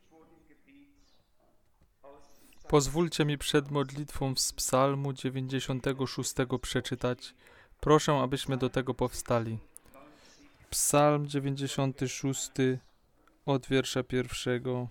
Pozwólcie mi przed modlitwą z Psalmu 96 przeczytać. Proszę, abyśmy do tego powstali. Psalm 96 od wiersza 1.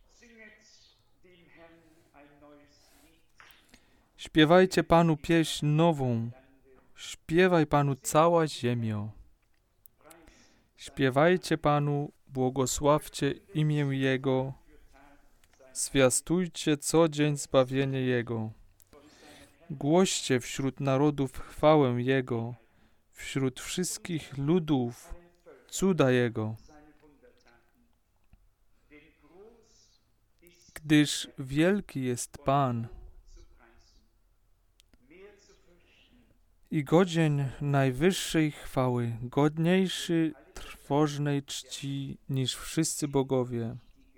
Śpiewajcie Panu pieśń nową, śpiewaj Panu cała ziemio. Śpiewajcie Panu, błogosławcie imię Jego, zwiastujcie co dzień zbawienie Jego. Głoście wśród narodów chwałę Jego, wśród wszystkich ludów cuda Jego. Gdyż wielki jest Pan i godzien najwyższej chwały, godniejszy trwożnej czci niż wszyscy bogowie.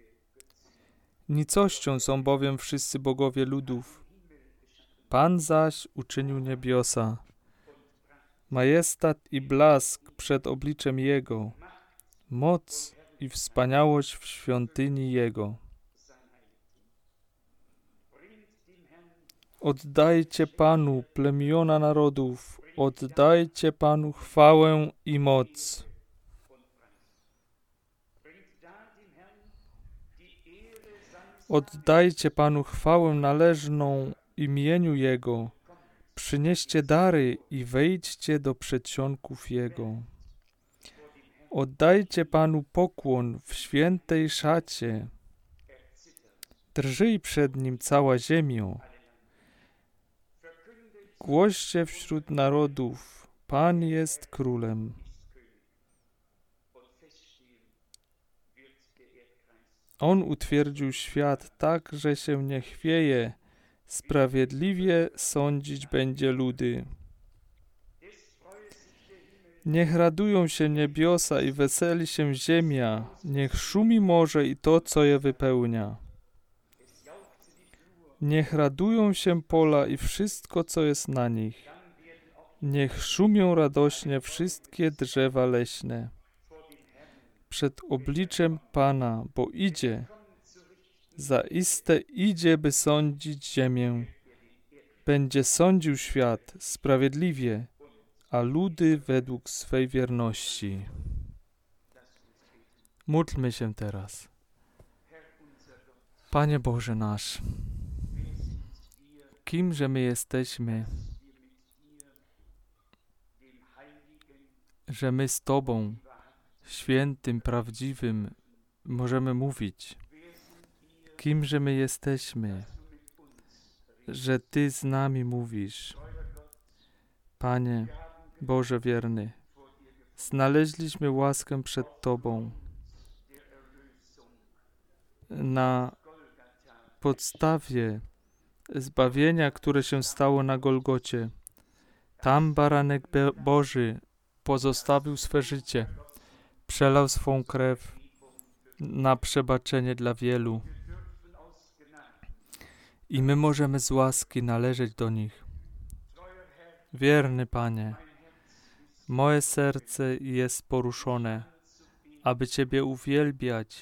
Nicością są bowiem wszyscy bogowie ludów. Pan zaś uczynił niebiosa. Majestat i blask przed obliczem Jego. Moc i wspaniałość w świątyni Jego. Oddajcie Panu, plemiona narodów, oddajcie Panu chwałę i moc. Oddajcie Panu chwałę należną imieniu Jego. Przynieście dary i wejdźcie do przedsionków Jego. Oddajcie Panu pokłon w świętej szacie. Drżyj przed Nim cała ziemio. Głoście wśród narodów, Pan jest królem. On utwierdził świat tak, że się nie chwieje. Sprawiedliwie sądzić będzie ludy. Niech radują się niebiosa i weseli się ziemia. Niech szumi morze i to, co je wypełnia. Niech radują się pola i wszystko, co jest na nich. Niech szumią radośnie wszystkie drzewa leśne. Przed obliczem Pana, bo idzie. Zaiste idzie, by sądzić ziemię. Będzie sądził świat sprawiedliwie, a ludy według swej wierności. Módlmy się teraz. Panie Boże nasz, kimże my jesteśmy, że my z Tobą, świętym, prawdziwym, możemy mówić. Kimże my jesteśmy, że Ty z nami mówisz. Panie Boże wierny, znaleźliśmy łaskę przed Tobą na podstawie zbawienia, które się stało na Golgocie. Tam baranek Boży pozostawił swe życie, przelał swą krew na przebaczenie dla wielu. I my możemy z łaski należeć do nich. Wierny Panie, moje serce jest poruszone, aby Ciebie uwielbiać,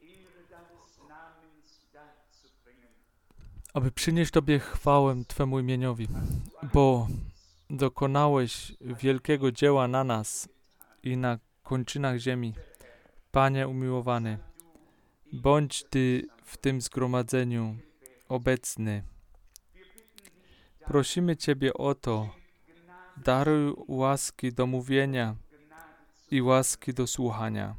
aby przynieść Tobie chwałę Twemu imieniowi, bo dokonałeś wielkiego dzieła na nas i na kończynach ziemi. Panie umiłowany, bądź Ty w tym zgromadzeniu obecny. Prosimy Ciebie o to, daruj łaski do mówienia i łaski do słuchania.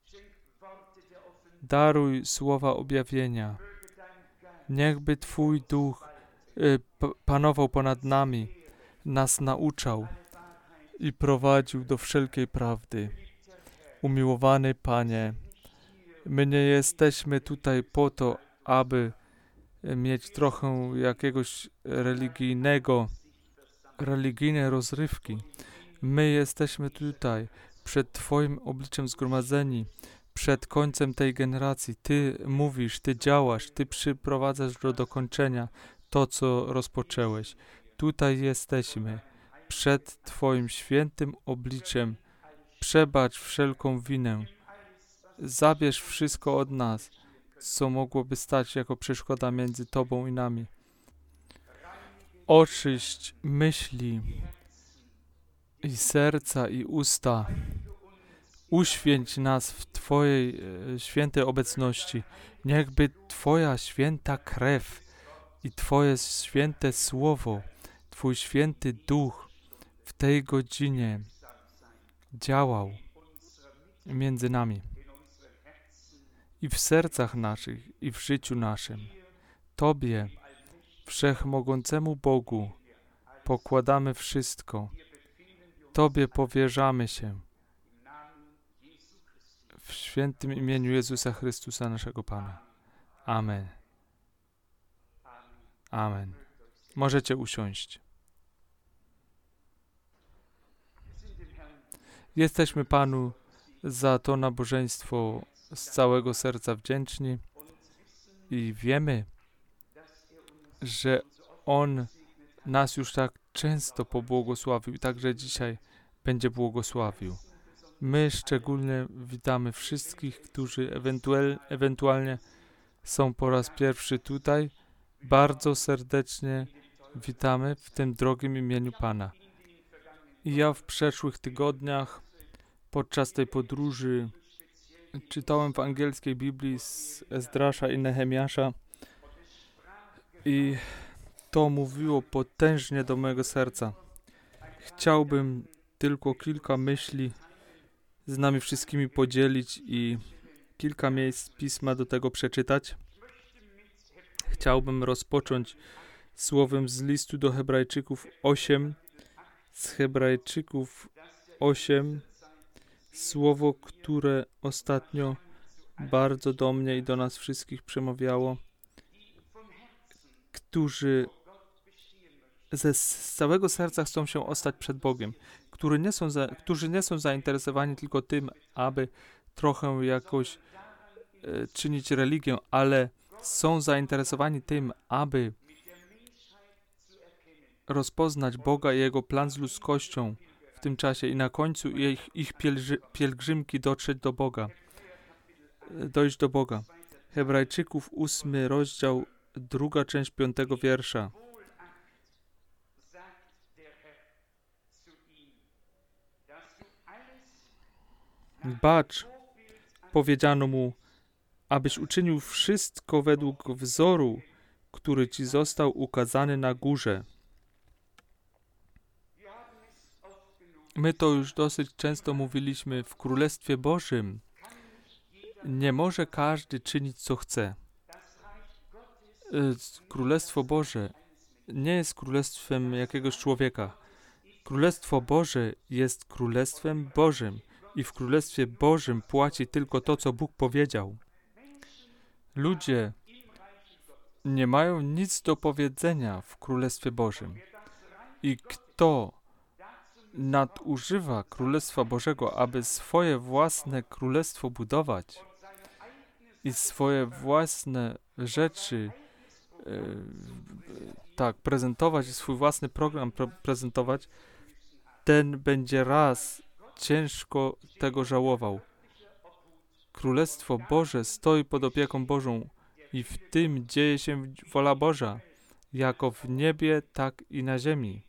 Daruj słowa objawienia. Niechby Twój duch panował ponad nami, nas nauczał i prowadził do wszelkiej prawdy. Umiłowany Panie, my nie jesteśmy tutaj po to, aby mieć trochę jakiegoś religijnej rozrywki. My jesteśmy tutaj przed Twoim obliczem zgromadzeni, przed końcem tej generacji. Ty mówisz, Ty działasz, Ty przyprowadzasz do dokończenia to, co rozpoczęłeś. Tutaj jesteśmy, przed Twoim świętym obliczem. Przebacz wszelką winę. Zabierz wszystko od nas. co mogłoby stać jako przeszkoda między Tobą i nami. Oczyść myśli i serca i usta. Uświęć nas w Twojej świętej obecności. Niechby Twoja święta krew i Twoje święte słowo, Twój święty duch w tej godzinie działał między nami i w sercach naszych, i w życiu naszym. Tobie, Wszechmogącemu Bogu, pokładamy wszystko. Tobie powierzamy się. W świętym imieniu Jezusa Chrystusa, naszego Pana. Amen. Amen. Możecie usiąść. Jesteśmy Panu za to nabożeństwo z całego serca wdzięczni i wiemy, że On nas już tak często pobłogosławił i także dzisiaj będzie błogosławił. My szczególnie witamy wszystkich, którzy ewentualnie są po raz pierwszy tutaj. Bardzo serdecznie witamy w tym drogim imieniu Pana. I ja w przeszłych tygodniach podczas tej podróży czytałem w angielskiej Biblii z Ezdrasza i Nehemiasza i to mówiło potężnie do mojego serca. Chciałbym tylko kilka myśli z nami wszystkimi podzielić i kilka miejsc Pisma do tego przeczytać. Chciałbym rozpocząć słowem z listu do Hebrajczyków 8, z Hebrajczyków 8, słowo, które ostatnio bardzo do mnie i do nas wszystkich przemawiało, którzy z całego serca chcą się ostać przed Bogiem, którzy nie są zainteresowani tylko tym, aby trochę jakoś czynić religię, ale są zainteresowani tym, aby rozpoznać Boga i Jego plan z ludzkością w tym czasie i na końcu ich pielgrzymki dotrzeć do Boga, dojść do Boga. Hebrajczyków 8 rozdział, 2 część 5 wiersza. Bacz, powiedziano mu, abyś uczynił wszystko według wzoru, który ci został ukazany na górze. My to już dosyć często mówiliśmy, w Królestwie Bożym nie może każdy czynić, co chce. Królestwo Boże nie jest królestwem jakiegoś człowieka. Królestwo Boże jest Królestwem Bożym i w Królestwie Bożym płaci tylko to, co Bóg powiedział. Ludzie nie mają nic do powiedzenia w Królestwie Bożym. I kto nadużywa Królestwa Bożego, aby swoje własne królestwo budować i swoje własne rzeczy prezentować i swój własny program prezentować, ten będzie raz ciężko tego żałował. Królestwo Boże stoi pod opieką Bożą i w tym dzieje się wola Boża, jako w niebie, tak i na ziemi.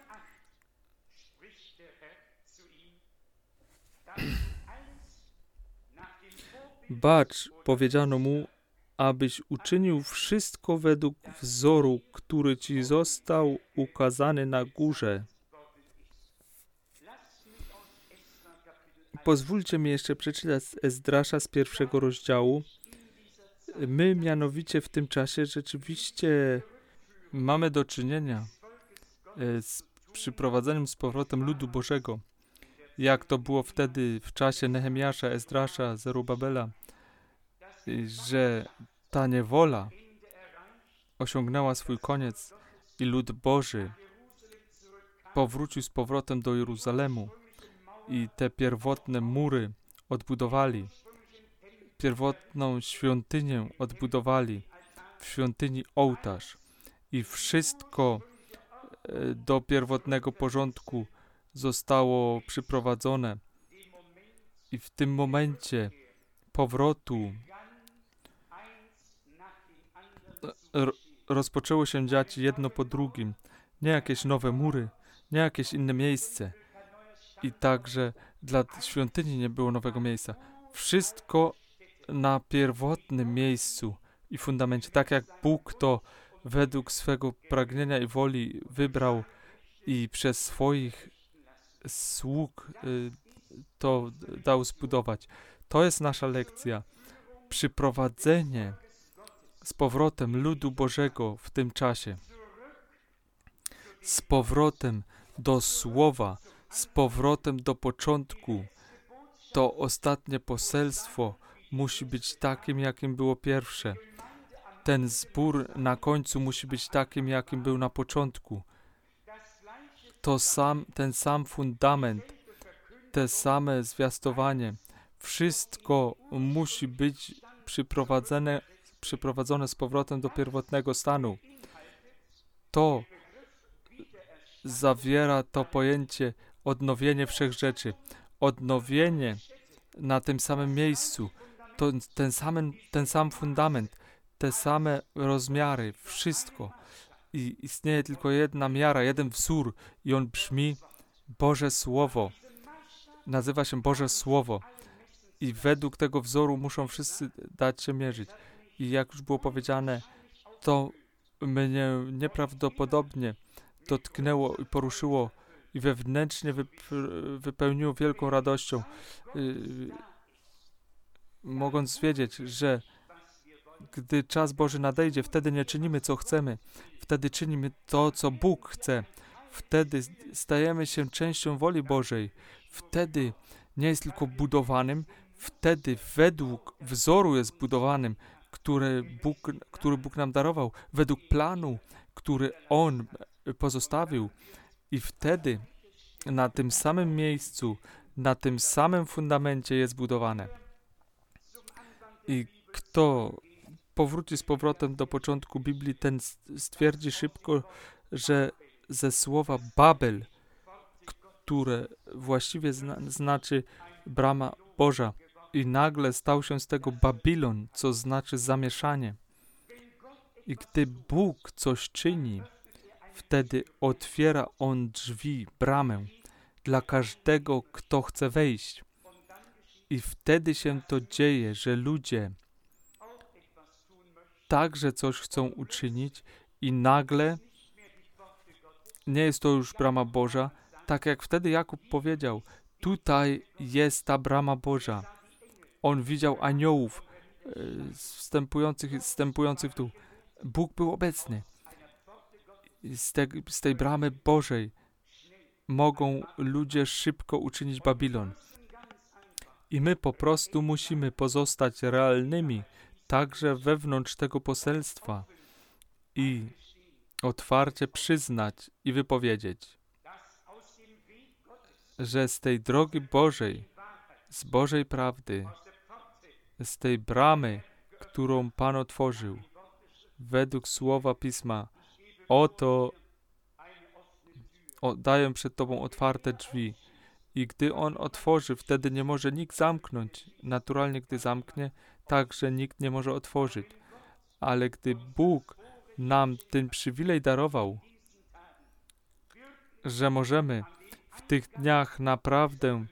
Bacz, powiedziano mu, abyś uczynił wszystko według wzoru, który ci został ukazany na górze. Pozwólcie mi jeszcze przeczytać z Ezdrasza z 1 rozdziału. My mianowicie w tym czasie rzeczywiście mamy do czynienia z przyprowadzeniem z powrotem ludu Bożego, jak to było wtedy w czasie Nehemiasza, Ezdrasza, Zerubabela, że ta niewola osiągnęła swój koniec i lud Boży powrócił z powrotem do Jeruzalemu i te pierwotne mury odbudowali, pierwotną świątynię odbudowali, w świątyni ołtarz i wszystko do pierwotnego porządku zostało przyprowadzone i w tym momencie powrotu rozpoczęło się dziać jedno po drugim. Nie jakieś nowe mury, nie jakieś inne miejsce. I także dla świątyni nie było nowego miejsca. Wszystko na pierwotnym miejscu i fundamencie. Tak jak Bóg to według swego pragnienia i woli wybrał i przez swoich sług to dał zbudować. To jest nasza lekcja. Przyprowadzenie z powrotem ludu Bożego w tym czasie. Z powrotem do Słowa, z powrotem do początku. To ostatnie poselstwo musi być takim, jakim było pierwsze. Ten zbór na końcu musi być takim, jakim był na początku. Ten sam fundament, te same zwiastowanie, wszystko musi być przyprowadzone z powrotem do pierwotnego stanu. To zawiera to pojęcie odnowienie wszechrzeczy. Odnowienie na tym samym miejscu, to ten sam fundament, te same rozmiary, wszystko. I istnieje tylko jedna miara, jeden wzór i on brzmi Boże Słowo. Nazywa się Boże Słowo. I według tego wzoru muszą wszyscy dać się mierzyć. I jak już było powiedziane, to mnie nieprawdopodobnie dotknęło i poruszyło i wewnętrznie wypełniło wielką radością. Mogąc wiedzieć, że gdy czas Boży nadejdzie, wtedy nie czynimy, co chcemy. Wtedy czynimy to, co Bóg chce. Wtedy stajemy się częścią woli Bożej. Wtedy nie jest tylko budowanym, wtedy według wzoru jest budowanym, który Bóg nam darował, według planu, który On pozostawił. I wtedy na tym samym miejscu, na tym samym fundamencie jest budowane. I kto powróci z powrotem do początku Biblii, ten stwierdzi szybko, że ze słowa Babel, które właściwie znaczy brama Boża, i nagle stał się z tego Babilon, co znaczy zamieszanie. I gdy Bóg coś czyni, wtedy otwiera On drzwi, bramę dla każdego, kto chce wejść. I wtedy się to dzieje, że ludzie także coś chcą uczynić i nagle nie jest to już brama Boża, tak jak wtedy Jakub powiedział, tutaj jest ta brama Boża. On widział aniołów wstępujących w dół. Bóg był obecny. Z tej bramy Bożej mogą ludzie szybko uczynić Babilon. I my po prostu musimy pozostać realnymi także wewnątrz tego poselstwa i otwarcie przyznać i wypowiedzieć, że z tej drogi Bożej, z Bożej prawdy, z tej bramy, którą Pan otworzył, według słowa Pisma, oto daję przed Tobą otwarte drzwi. I gdy On otworzy, wtedy nie może nikt zamknąć. Naturalnie, gdy zamknie, także nikt nie może otworzyć. Ale gdy Bóg nam ten przywilej darował, że możemy w tych dniach naprawdę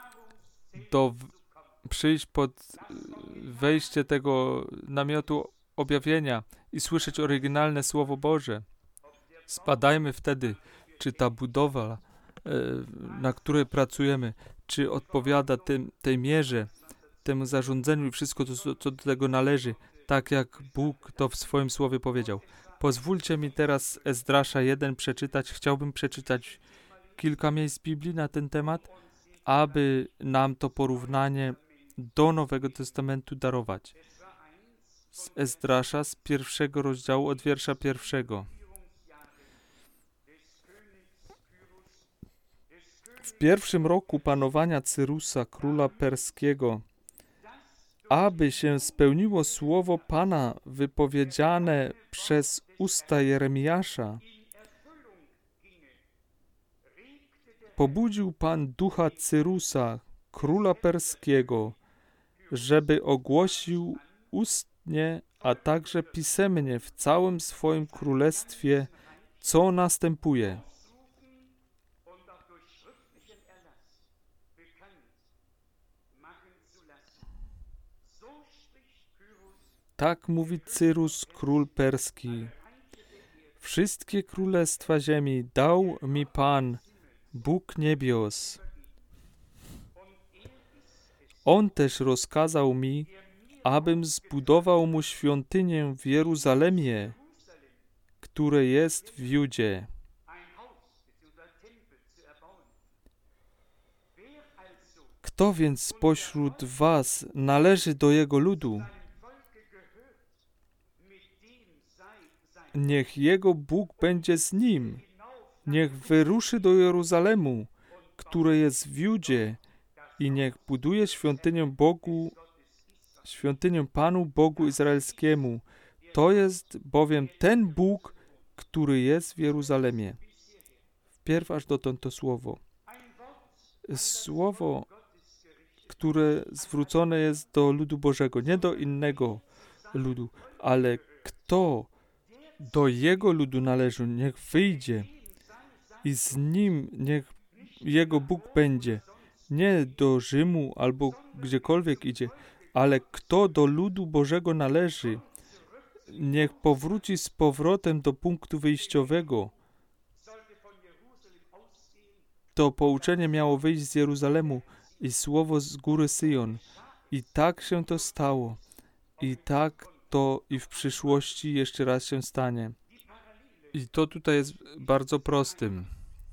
przyjść pod wejście tego namiotu objawienia i słyszeć oryginalne Słowo Boże. Zbadajmy wtedy, czy ta budowa, na której pracujemy, czy odpowiada tej mierze, temu zarządzeniu i wszystko, co do tego należy, tak jak Bóg to w swoim Słowie powiedział. Pozwólcie mi teraz Ezdrasza 1 przeczytać. Chciałbym przeczytać kilka miejsc Biblii na ten temat, aby nam to porównanie do Nowego Testamentu darować. Z Ezdrasza, z 1 rozdziału, od wiersza 1. W 1 roku panowania Cyrusa, króla perskiego, aby się spełniło słowo Pana wypowiedziane przez usta Jeremiasza, pobudził Pan ducha Cyrusa, króla perskiego, żeby ogłosił ustnie a także pisemnie w całym swoim królestwie, co następuje. Tak mówi Cyrus, król perski. Wszystkie królestwa ziemi dał mi Pan, Bóg niebios. On też rozkazał mi, abym zbudował mu świątynię w Jeruzalemie, które jest w Judzie. Kto więc spośród was należy do jego ludu? Niech jego Bóg będzie z nim. Niech wyruszy do Jeruzalemu, które jest w Judzie, i niech buduje świątynię Panu Bogu Izraelskiemu. To jest bowiem ten Bóg, który jest w Jeruzalemie. Wpierw aż dotąd to słowo. Słowo, które zwrócone jest do ludu Bożego, nie do innego ludu, ale kto do jego ludu należy, niech wyjdzie i z nim niech jego Bóg będzie. Nie do Rzymu albo gdziekolwiek idzie, ale kto do ludu Bożego należy, niech powróci z powrotem do punktu wyjściowego. To pouczenie miało wyjść z Jeruzalemu i słowo z góry Syjon. I tak się to stało. I tak to i w przyszłości jeszcze raz się stanie. I to tutaj jest bardzo prostym.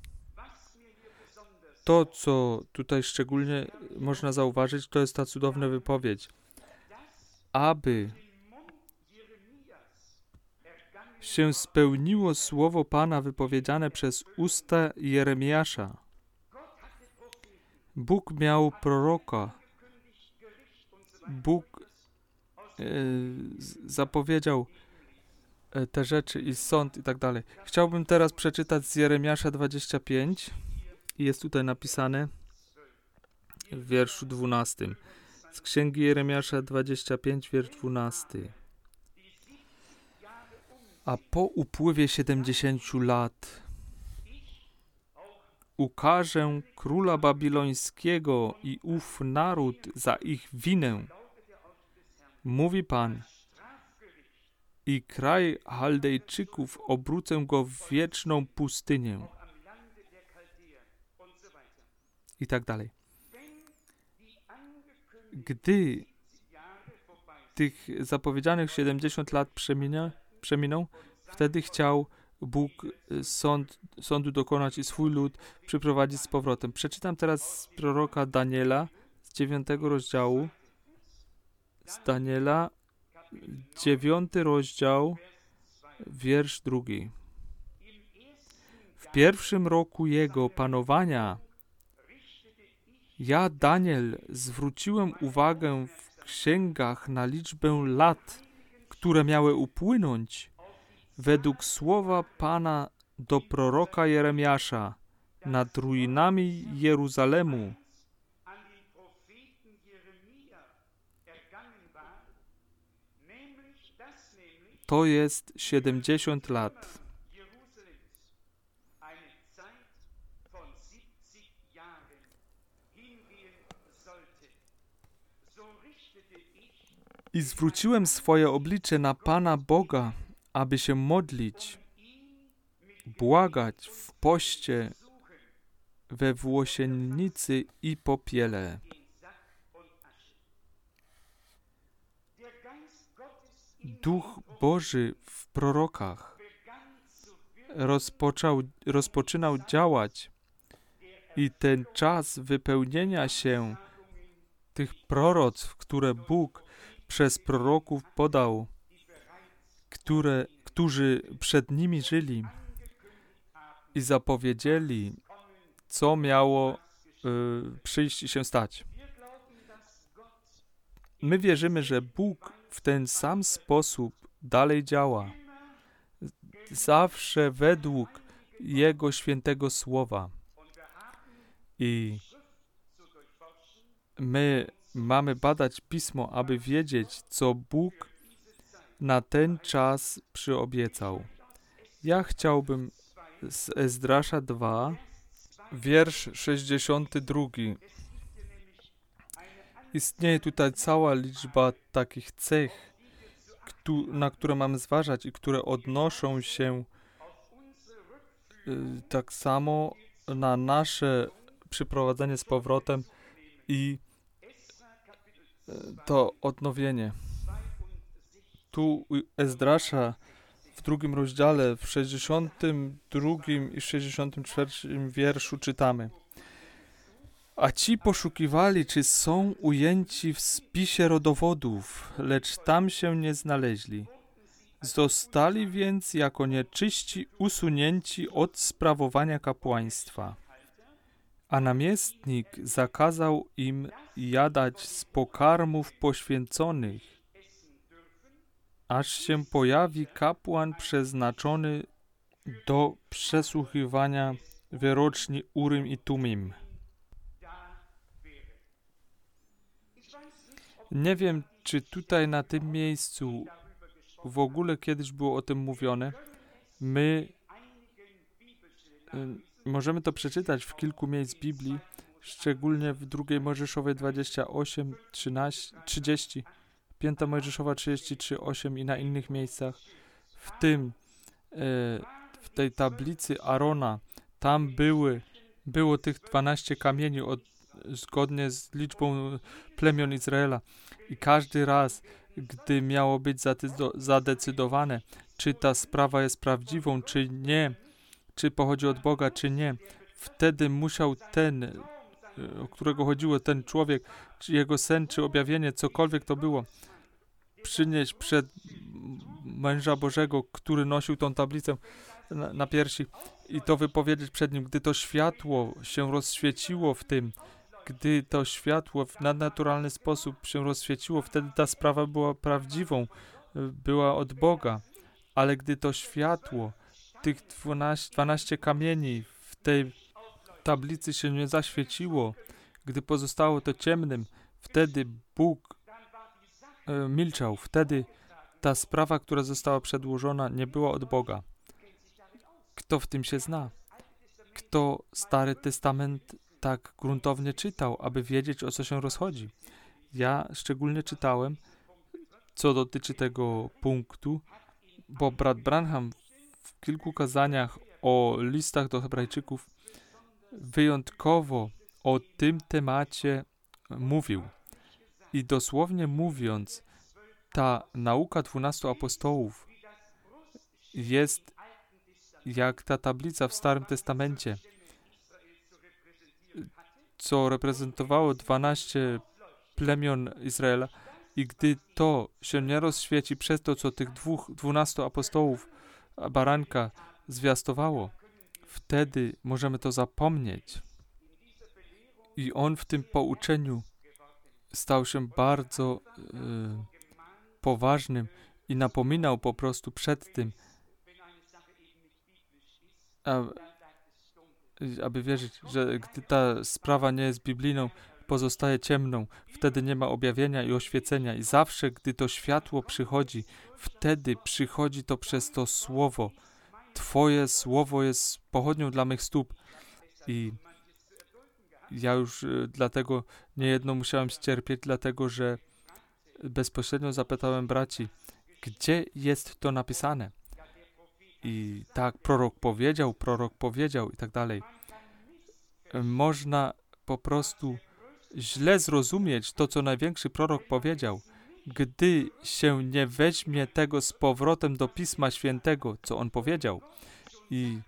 To, co tutaj szczególnie można zauważyć, to jest ta cudowna wypowiedź. Aby się spełniło słowo Pana wypowiedziane przez usta Jeremiasza. Bóg miał proroka. Bóg zapowiedział te rzeczy i sąd i tak dalej. Chciałbym teraz przeczytać z Jeremiasza 25 i jest tutaj napisane w wierszu 12. Z Księgi Jeremiasza 25, wiersz 12. A po upływie 70 lat ukażę króla babilońskiego i ów naród za ich winę, mówi Pan, i kraj Chaldejczyków obrócę go w wieczną pustynię. I tak dalej. Gdy tych zapowiedzianych 70 lat przeminął, wtedy chciał Bóg sądu dokonać i swój lud przyprowadzić z powrotem. Przeczytam teraz z proroka Daniela z 9 rozdziału. Z Daniela 9 rozdział, wiersz 2. W pierwszym roku jego panowania ja, Daniel, zwróciłem uwagę w księgach na liczbę lat, które miały upłynąć, według słowa Pana do proroka Jeremiasza nad ruinami Jeruzalemu. To jest 70 lat. I zwróciłem swoje oblicze na Pana Boga, aby się modlić, błagać w poście, we włosiennicy i popiele. Duch Boży w prorokach rozpoczynał działać i ten czas wypełnienia się tych proroctw, które Bóg przez proroków podał, którzy przed nimi żyli i zapowiedzieli, co miało przyjść i się stać. My wierzymy, że Bóg w ten sam sposób dalej działa. Zawsze według Jego świętego słowa. I my mamy badać Pismo, aby wiedzieć, co Bóg na ten czas przyobiecał. Ja chciałbym z Ezdrasza 2, wiersz 62. Istnieje tutaj cała liczba takich cech, na które mamy zważać i które odnoszą się tak samo na nasze przyprowadzenie z powrotem i to odnowienie. Tu u Ezdrasza w 2 rozdziale, w 62 i 64 wierszu czytamy: A ci poszukiwali, czy są ujęci w spisie rodowodów, lecz tam się nie znaleźli. Zostali więc jako nieczyści usunięci od sprawowania kapłaństwa. A namiestnik zakazał im jadać z pokarmów poświęconych, aż się pojawi kapłan przeznaczony do przesłuchiwania wyroczni Urim i Tumim. Nie wiem, czy tutaj na tym miejscu w ogóle kiedyś było o tym mówione. My możemy to przeczytać w kilku miejsc Biblii, szczególnie w 2 Mojżeszowej 28, 30, 5 Mojżeszowa 33, 8 i na innych miejscach. W tej tablicy Arona, tam było tych 12 kamieni zgodnie z liczbą plemion Izraela. I każdy raz, gdy miało być zadecydowane, czy ta sprawa jest prawdziwą, czy nie, czy pochodzi od Boga, czy nie, wtedy musiał ten, o którego chodziło, ten człowiek, czy jego sen, czy objawienie, cokolwiek to było, przynieść przed męża Bożego, który nosił tą tablicę na piersi i to wypowiedzieć przed nim. Gdy to światło się rozświeciło w tym, gdy to światło w nadnaturalny sposób się rozświeciło, wtedy ta sprawa była prawdziwą, była od Boga. Ale gdy to światło, tych 12 kamieni w tej tablicy się nie zaświeciło, gdy pozostało to ciemnym, wtedy Bóg milczał. Wtedy ta sprawa, która została przedłożona, nie była od Boga. Kto w tym się zna? Kto Stary Testament tak gruntownie czytał, aby wiedzieć, o co się rozchodzi? Ja szczególnie czytałem, co dotyczy tego punktu, bo brat Branham w kilku kazaniach o listach do Hebrajczyków wyjątkowo o tym temacie mówił. I dosłownie mówiąc, ta nauka 12 apostołów jest jak ta tablica w Starym Testamencie, co reprezentowało 12 plemion Izraela. I gdy to się nie rozświeci przez to, co tych 12 apostołów baranka zwiastowało, wtedy możemy to zapomnieć. I on w tym pouczeniu stał się bardzo poważnym i napominał po prostu przed tym, aby wierzyć, że gdy ta sprawa nie jest biblijną, pozostaje ciemną, wtedy nie ma objawienia i oświecenia. I zawsze, gdy to światło przychodzi, wtedy przychodzi to przez to słowo. Twoje słowo jest pochodnią dla mych stóp. I ja już dlatego niejedno musiałem ścierpieć, dlatego że bezpośrednio zapytałem braci, gdzie jest to napisane? I tak, prorok powiedział i tak dalej. Można po prostu źle zrozumieć to, co największy prorok powiedział, gdy się nie weźmie tego z powrotem do Pisma Świętego, co on powiedział. I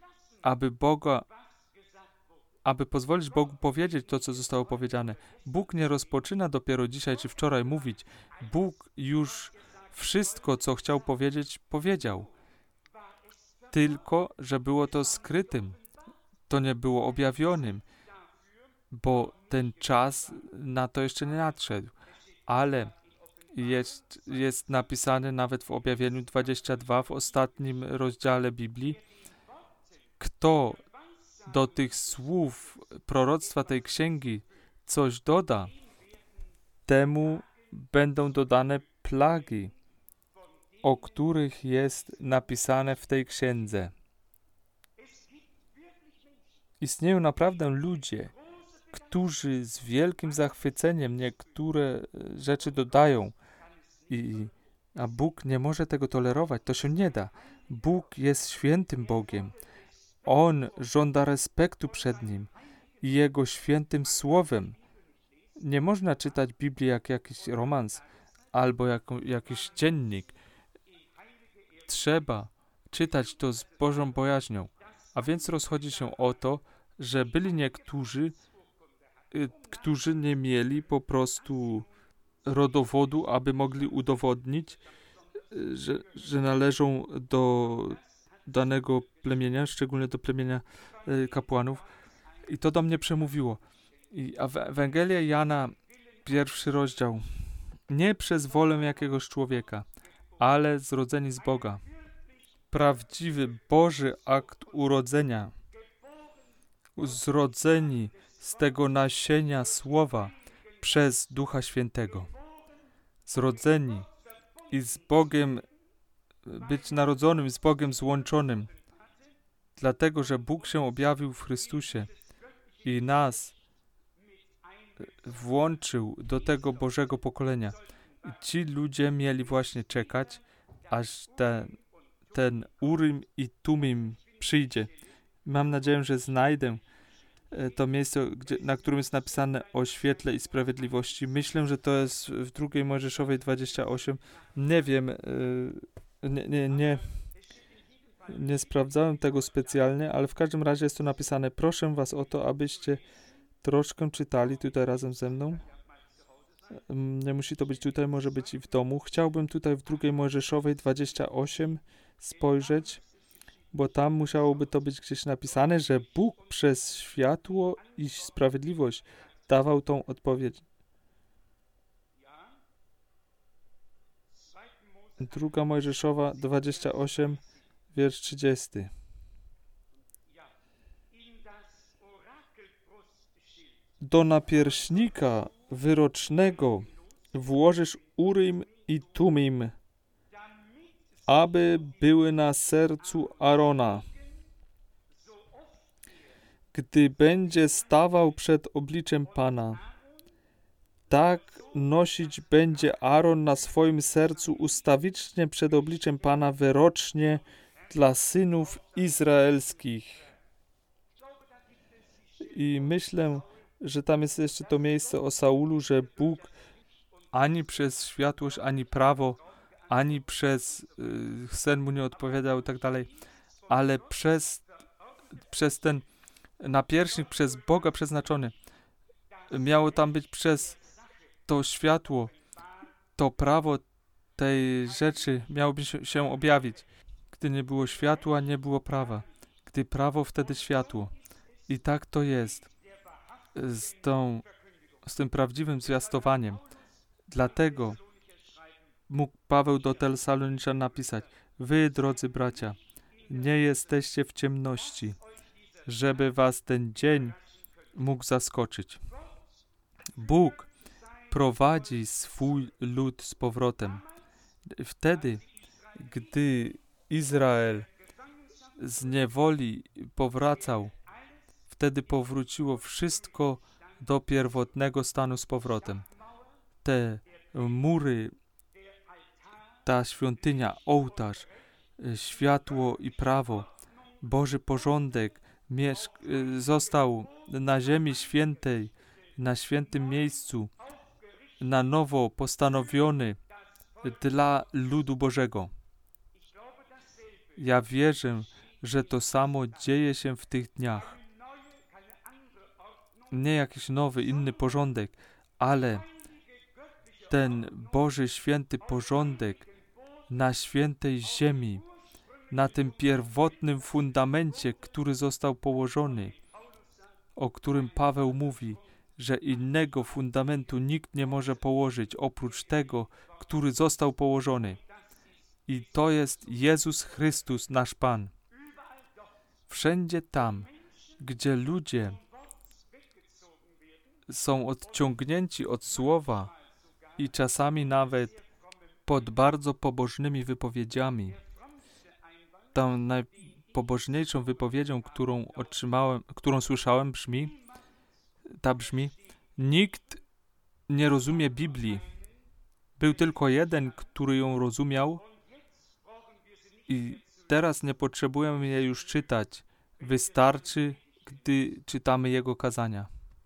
aby pozwolić Bogu powiedzieć to, co zostało powiedziane. Bóg nie rozpoczyna dopiero dzisiaj czy wczoraj mówić. Bóg już wszystko, co chciał powiedzieć, powiedział. Tylko, że było to skrytym. To nie było objawionym, bo ten czas na to jeszcze nie nadszedł. Ale jest napisane nawet w Objawieniu 22, w ostatnim rozdziale Biblii, kto do tych słów proroctwa tej księgi coś doda, temu będą dodane plagi. o których jest napisane w tej księdze. Istnieją naprawdę ludzie, którzy z wielkim zachwyceniem niektóre rzeczy dodają, a Bóg nie może tego tolerować. To się nie da. Bóg jest świętym Bogiem. On żąda respektu przed Nim i Jego świętym słowem. Nie można czytać Biblii jak jakiś romans albo jakiś dziennik. Trzeba czytać to z Bożą bojaźnią. A więc rozchodzi się o to, że byli niektórzy, którzy nie mieli po prostu rodowodu, aby mogli udowodnić, że należą do danego plemienia, szczególnie do plemienia kapłanów. I to do mnie przemówiło. A w Ewangelii Jana, 1 rozdział. Nie przez wolę jakiegoś człowieka, ale zrodzeni z Boga. Prawdziwy Boży akt urodzenia. Zrodzeni z tego nasienia Słowa przez Ducha Świętego. Zrodzeni i z Bogiem, być narodzonym, z Bogiem złączonym. Dlatego, że Bóg się objawił w Chrystusie i nas włączył do tego Bożego pokolenia. I ci ludzie mieli właśnie czekać, aż ten Urim i Tumim przyjdzie. Mam nadzieję, że znajdę to miejsce, na którym jest napisane o świetle i sprawiedliwości. Myślę, że to jest w 2 Mojżeszowej 28. Nie wiem, nie sprawdzałem tego specjalnie, ale w każdym razie jest tu napisane: proszę was o to, abyście troszkę czytali tutaj razem ze mną. Nie musi to być tutaj, może być i w domu. Chciałbym tutaj w 2 Mojżeszowej 28 spojrzeć, bo tam musiałoby to być gdzieś napisane, że Bóg przez światło i sprawiedliwość dawał tą odpowiedź. 2 Mojżeszowa 28, wiersz 30. Do napierśnika wyrocznego włożysz Urim i Tumim, aby były na sercu Arona. Gdy będzie stawał przed obliczem Pana, tak nosić będzie Aaron na swoim sercu ustawicznie przed obliczem Pana wyrocznie dla synów izraelskich. I myślę, że tam jest jeszcze to miejsce o Saulu, że Bóg ani przez światłość, ani prawo, ani przez sen mu nie odpowiadał i tak dalej, ale przez ten napierśnik, przez Boga przeznaczony. Miało tam być przez to światło, to prawo tej rzeczy miałoby się objawić. Gdy nie było światła, nie było prawa. Gdy prawo, wtedy światło. I tak to jest z tym prawdziwym zwiastowaniem. Dlatego mógł Paweł do Tesaloniczan napisać: wy, drodzy bracia, nie jesteście w ciemności, żeby was ten dzień mógł zaskoczyć. Bóg prowadzi swój lud z powrotem. Wtedy, gdy Izrael z niewoli powracał, wtedy powróciło wszystko do pierwotnego stanu z powrotem. Te mury, ta świątynia, ołtarz, światło i prawo, Boży porządek został na ziemi świętej, na świętym miejscu, na nowo postanowiony dla ludu Bożego. Ja wierzę, że to samo dzieje się w tych dniach. Nie jakiś nowy, inny porządek, ale ten Boży święty porządek na świętej ziemi, na tym pierwotnym fundamencie, który został położony, o którym Paweł mówi, że innego fundamentu nikt nie może położyć oprócz tego, który został położony. I to jest Jezus Chrystus, nasz Pan. Wszędzie tam, gdzie ludzie są odciągnięci od Słowa i czasami nawet pod bardzo pobożnymi wypowiedziami. Tą najpobożniejszą wypowiedzią, którą słyszałem, brzmi: nikt nie rozumie Biblii. Był tylko jeden, który ją rozumiał i teraz nie potrzebujemy jej już czytać. Wystarczy, gdy czytamy jego kazania.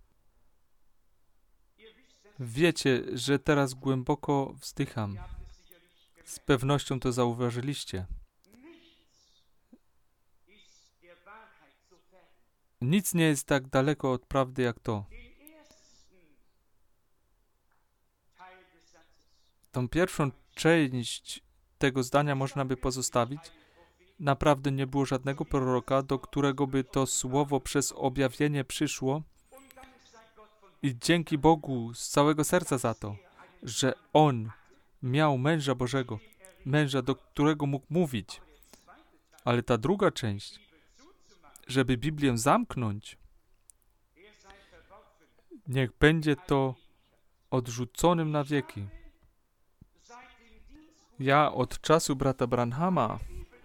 Wiecie, że teraz głęboko wzdycham. Z pewnością to zauważyliście. Nic nie jest tak daleko od prawdy jak to. Tą pierwszą część tego zdania można by pozostawić. Naprawdę nie było żadnego proroka, do którego by to słowo przez objawienie przyszło. I dzięki Bogu z całego serca za to, że on miał męża Bożego, męża, do którego mógł mówić. Ale ta druga część, żeby Biblię zamknąć, niech będzie to odrzuconym na wieki. Ja od czasu brata Branhama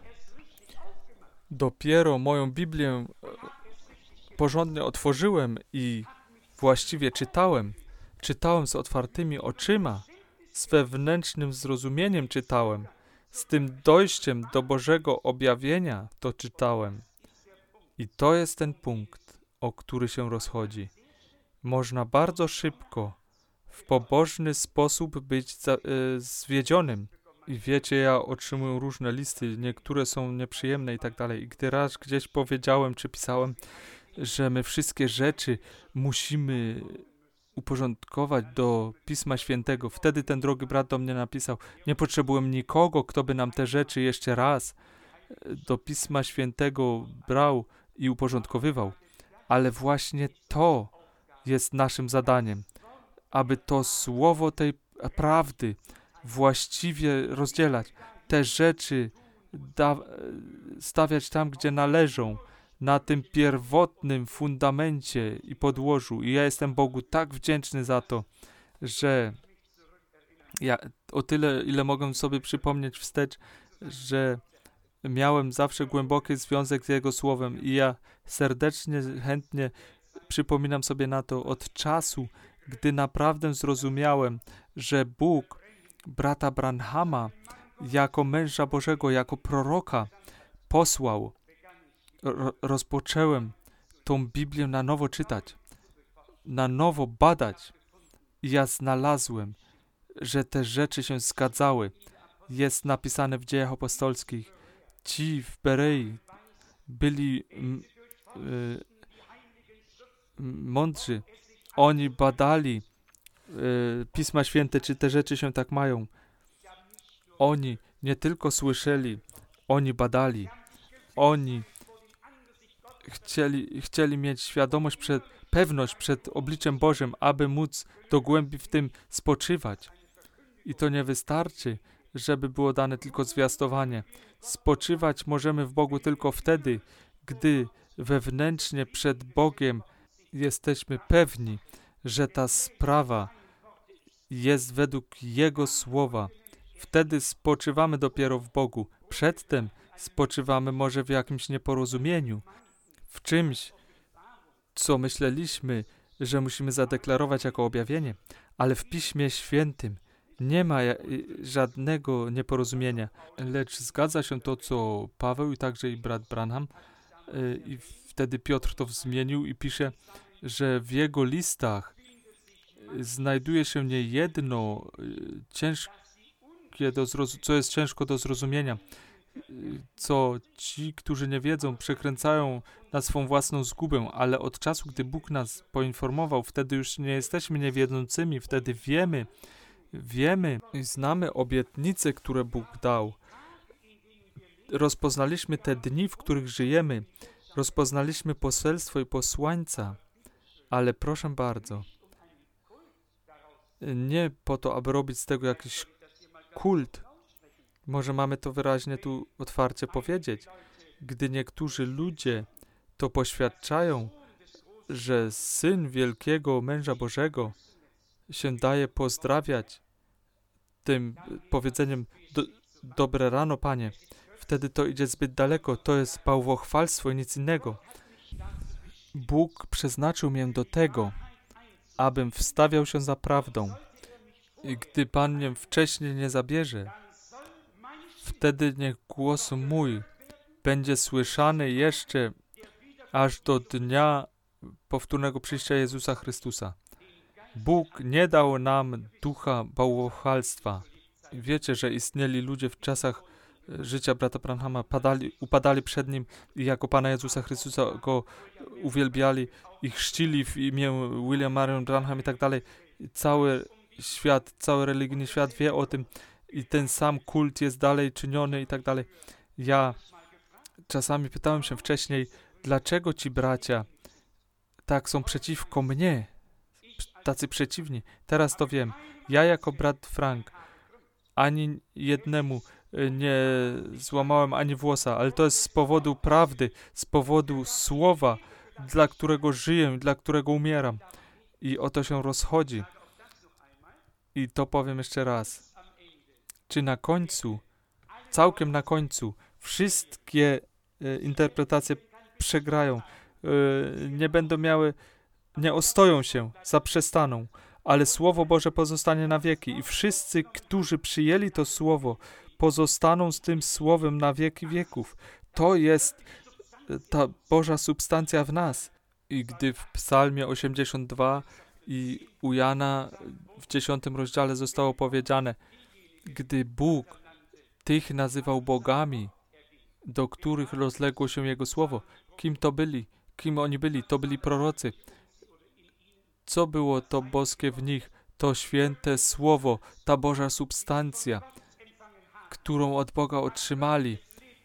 dopiero moją Biblię porządnie otworzyłem i właściwie czytałem. Czytałem z otwartymi oczyma, z wewnętrznym zrozumieniem czytałem, z tym dojściem do Bożego objawienia to czytałem. I to jest ten punkt, o który się rozchodzi. Można bardzo szybko, w pobożny sposób być zwiedzionym. I wiecie, ja otrzymuję różne listy, niektóre są nieprzyjemne i tak dalej. I gdy raz gdzieś powiedziałem, czy pisałem, że my wszystkie rzeczy musimy uporządkować do Pisma Świętego. Wtedy ten drogi brat do mnie napisał: nie potrzebuję nikogo, kto by nam te rzeczy jeszcze raz do Pisma Świętego brał i uporządkowywał. Ale właśnie to jest naszym zadaniem, aby to słowo tej prawdy właściwie rozdzielać. Te rzeczy stawiać tam, gdzie należą, na tym pierwotnym fundamencie i podłożu. I ja jestem Bogu tak wdzięczny za to, że ja o tyle, ile mogę sobie przypomnieć wstecz, że miałem zawsze głęboki związek z Jego Słowem i ja serdecznie, chętnie przypominam sobie na to od czasu, gdy naprawdę zrozumiałem, że Bóg brata Branhama jako męża Bożego, jako proroka posłał. Rozpocząłem tą Biblię na nowo czytać, na nowo badać. I ja znalazłem, że te rzeczy się zgadzały. Jest napisane w Dziejach Apostolskich. Ci w Berei byli mądrzy. Oni badali Pisma Święte, czy te rzeczy się tak mają. Oni nie tylko słyszeli, oni badali. Oni chcieli mieć świadomość, pewność przed obliczem Bożym, aby móc do głębi w tym spoczywać. I to nie wystarczy, żeby było dane tylko zwiastowanie. Spoczywać możemy w Bogu tylko wtedy, gdy wewnętrznie przed Bogiem jesteśmy pewni, że ta sprawa jest według Jego Słowa. Wtedy spoczywamy dopiero w Bogu. Przedtem spoczywamy może w jakimś nieporozumieniu, w czymś, co myśleliśmy, że musimy zadeklarować jako objawienie, ale w Piśmie Świętym nie ma żadnego nieporozumienia, lecz zgadza się to, co Paweł i także i brat Branham, i wtedy Piotr to zmienił i pisze, że w jego listach znajduje się niejedno co jest ciężko do zrozumienia, co ci, którzy nie wiedzą, przekręcają na swą własną zgubę, ale od czasu, gdy Bóg nas poinformował, wtedy już nie jesteśmy niewiedzącymi, wtedy wiemy i znamy obietnice, które Bóg dał. Rozpoznaliśmy te dni, w których żyjemy, rozpoznaliśmy poselstwo i posłańca, ale proszę bardzo, nie po to, aby robić z tego jakiś kult. Może mamy to wyraźnie tu otwarcie powiedzieć. Gdy niektórzy ludzie to poświadczają, że Syn wielkiego męża Bożego się daje pozdrawiać tym powiedzeniem dobre rano, Panie, wtedy to idzie zbyt daleko. To jest bałwochwalstwo i nic innego. Bóg przeznaczył mnie do tego, abym wstawiał się za prawdą. I gdy Pan mnie wcześniej nie zabierze, wtedy niech głos mój będzie słyszany jeszcze aż do dnia powtórnego przyjścia Jezusa Chrystusa. Bóg nie dał nam ducha bałwochwalstwa. Wiecie, że istnieli ludzie w czasach życia brata Branhama, upadali przed Nim i jako Pana Jezusa Chrystusa go uwielbiali i chrzcili w imię William Marion Branham i tak dalej. Cały świat, cały religijny świat wie o tym i ten sam kult jest dalej czyniony i tak dalej. Ja czasami pytałem się wcześniej, dlaczego ci bracia tak są przeciwko mnie, tacy przeciwni. Teraz to wiem. Ja jako brat Frank ani jednemu nie złamałem ani włosa, ale to jest z powodu prawdy, z powodu słowa, dla którego żyję, dla którego umieram. I o to się rozchodzi. I to powiem jeszcze raz. Czy na końcu, całkiem na końcu, wszystkie interpretacje przegrają, nie będą miały, nie ostoją się, zaprzestaną, ale Słowo Boże pozostanie na wieki i wszyscy, którzy przyjęli to Słowo, pozostaną z tym Słowem na wieki wieków. To jest ta Boża substancja w nas. I gdy w Psalmie 82 i u Jana w 10 rozdziale zostało powiedziane, gdy Bóg tych nazywał bogami, do których rozległo się Jego Słowo, kim to byli? Kim oni byli? To byli prorocy. Co było to boskie w nich? To święte Słowo, ta Boża substancja, którą od Boga otrzymali.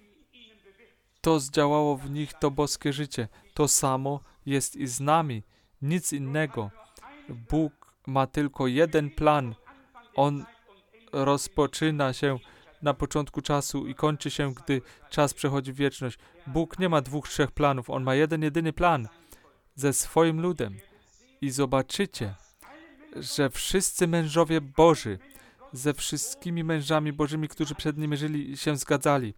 To zdziałało w nich to boskie życie. To samo jest i z nami. Nic innego. Bóg ma tylko jeden plan. On rozpoczyna się na początku czasu i kończy się, gdy czas przechodzi w wieczność. Bóg nie ma 2, 3 planów. On ma jeden, jedyny plan ze swoim ludem. I zobaczycie, że wszyscy mężowie Boży, ze wszystkimi mężami Bożymi, którzy przed Nim żyli, się zgadzali.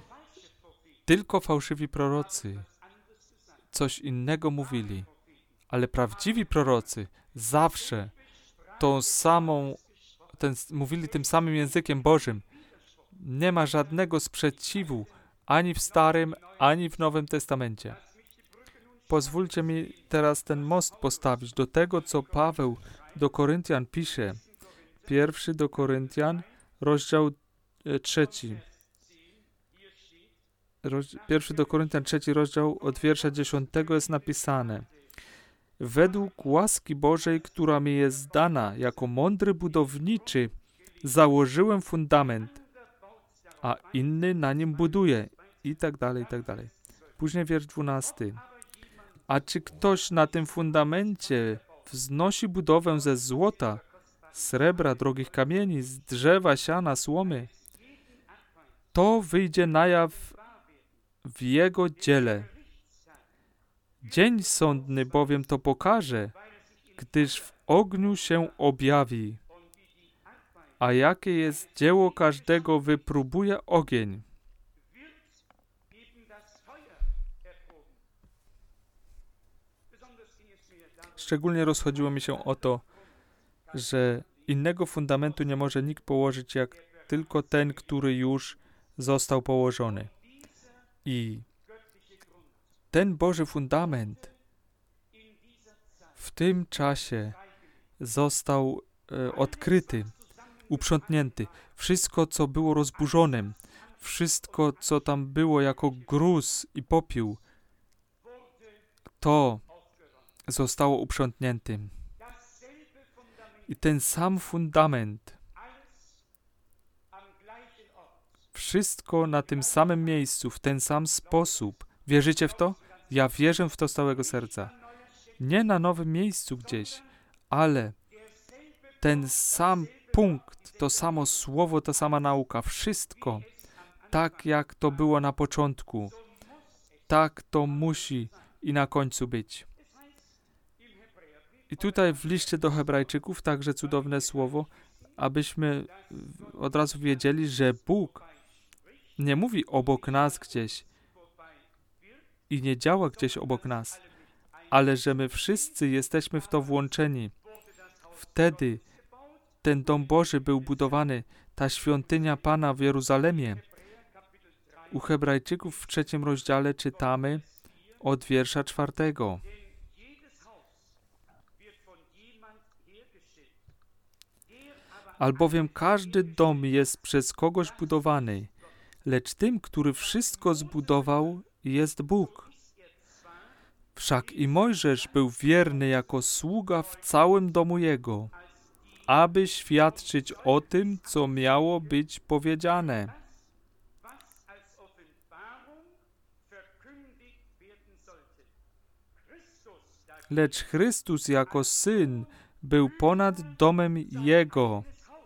Tylko fałszywi prorocy coś innego mówili, ale prawdziwi prorocy zawsze mówili tym samym językiem Bożym. Nie ma żadnego sprzeciwu ani w Starym, ani w Nowym Testamencie. Pozwólcie mi teraz ten most postawić do tego, co Paweł do Koryntian pisze. 1 do Koryntian, rozdział 3. 1 do Koryntian, 3 rozdział, od wiersza 10 jest napisane: według łaski Bożej, która mi jest dana, jako mądry budowniczy, założyłem fundament, a inny na nim buduje. I tak dalej, i tak dalej. Później wiersz 12. A czy ktoś na tym fundamencie wznosi budowę ze złota, srebra, drogich kamieni, z drzewa, siana, słomy, to wyjdzie na jaw w jego dziele. Dzień sądny bowiem to pokaże, gdyż w ogniu się objawi. A jakie jest dzieło każdego, wypróbuje ogień. Szczególnie rozchodziło mi się o to, że innego fundamentu nie może nikt położyć, jak tylko ten, który już został położony. I ten Boży fundament w tym czasie został odkryty, uprzątnięty. Wszystko, co było rozburzonym, wszystko, co tam było jako gruz i popiół, to zostało uprzątniętym. I ten sam fundament, wszystko na tym samym miejscu, w ten sam sposób. Wierzycie w to? Ja wierzę w to z całego serca. Nie na nowym miejscu gdzieś, ale ten sam punkt, to samo słowo, ta sama nauka, wszystko tak, jak to było na początku, tak to musi i na końcu być. I tutaj w liście do Hebrajczyków także cudowne słowo, abyśmy od razu wiedzieli, że Bóg nie mówi obok nas gdzieś i nie działa gdzieś obok nas, ale że my wszyscy jesteśmy w to włączeni. Wtedy ten dom Boży był budowany, ta świątynia Pana w Jeruzalemie. U Hebrajczyków w 3 rozdziale czytamy od wiersza 4. Albowiem każdy dom jest przez kogoś budowany, lecz tym, który wszystko zbudował, jest Bóg. Wszak i Mojżesz był wierny jako sługa w całym domu jego, aby świadczyć o tym, co miało być powiedziane. Lecz Chrystus jako Syn był ponad domem Jego,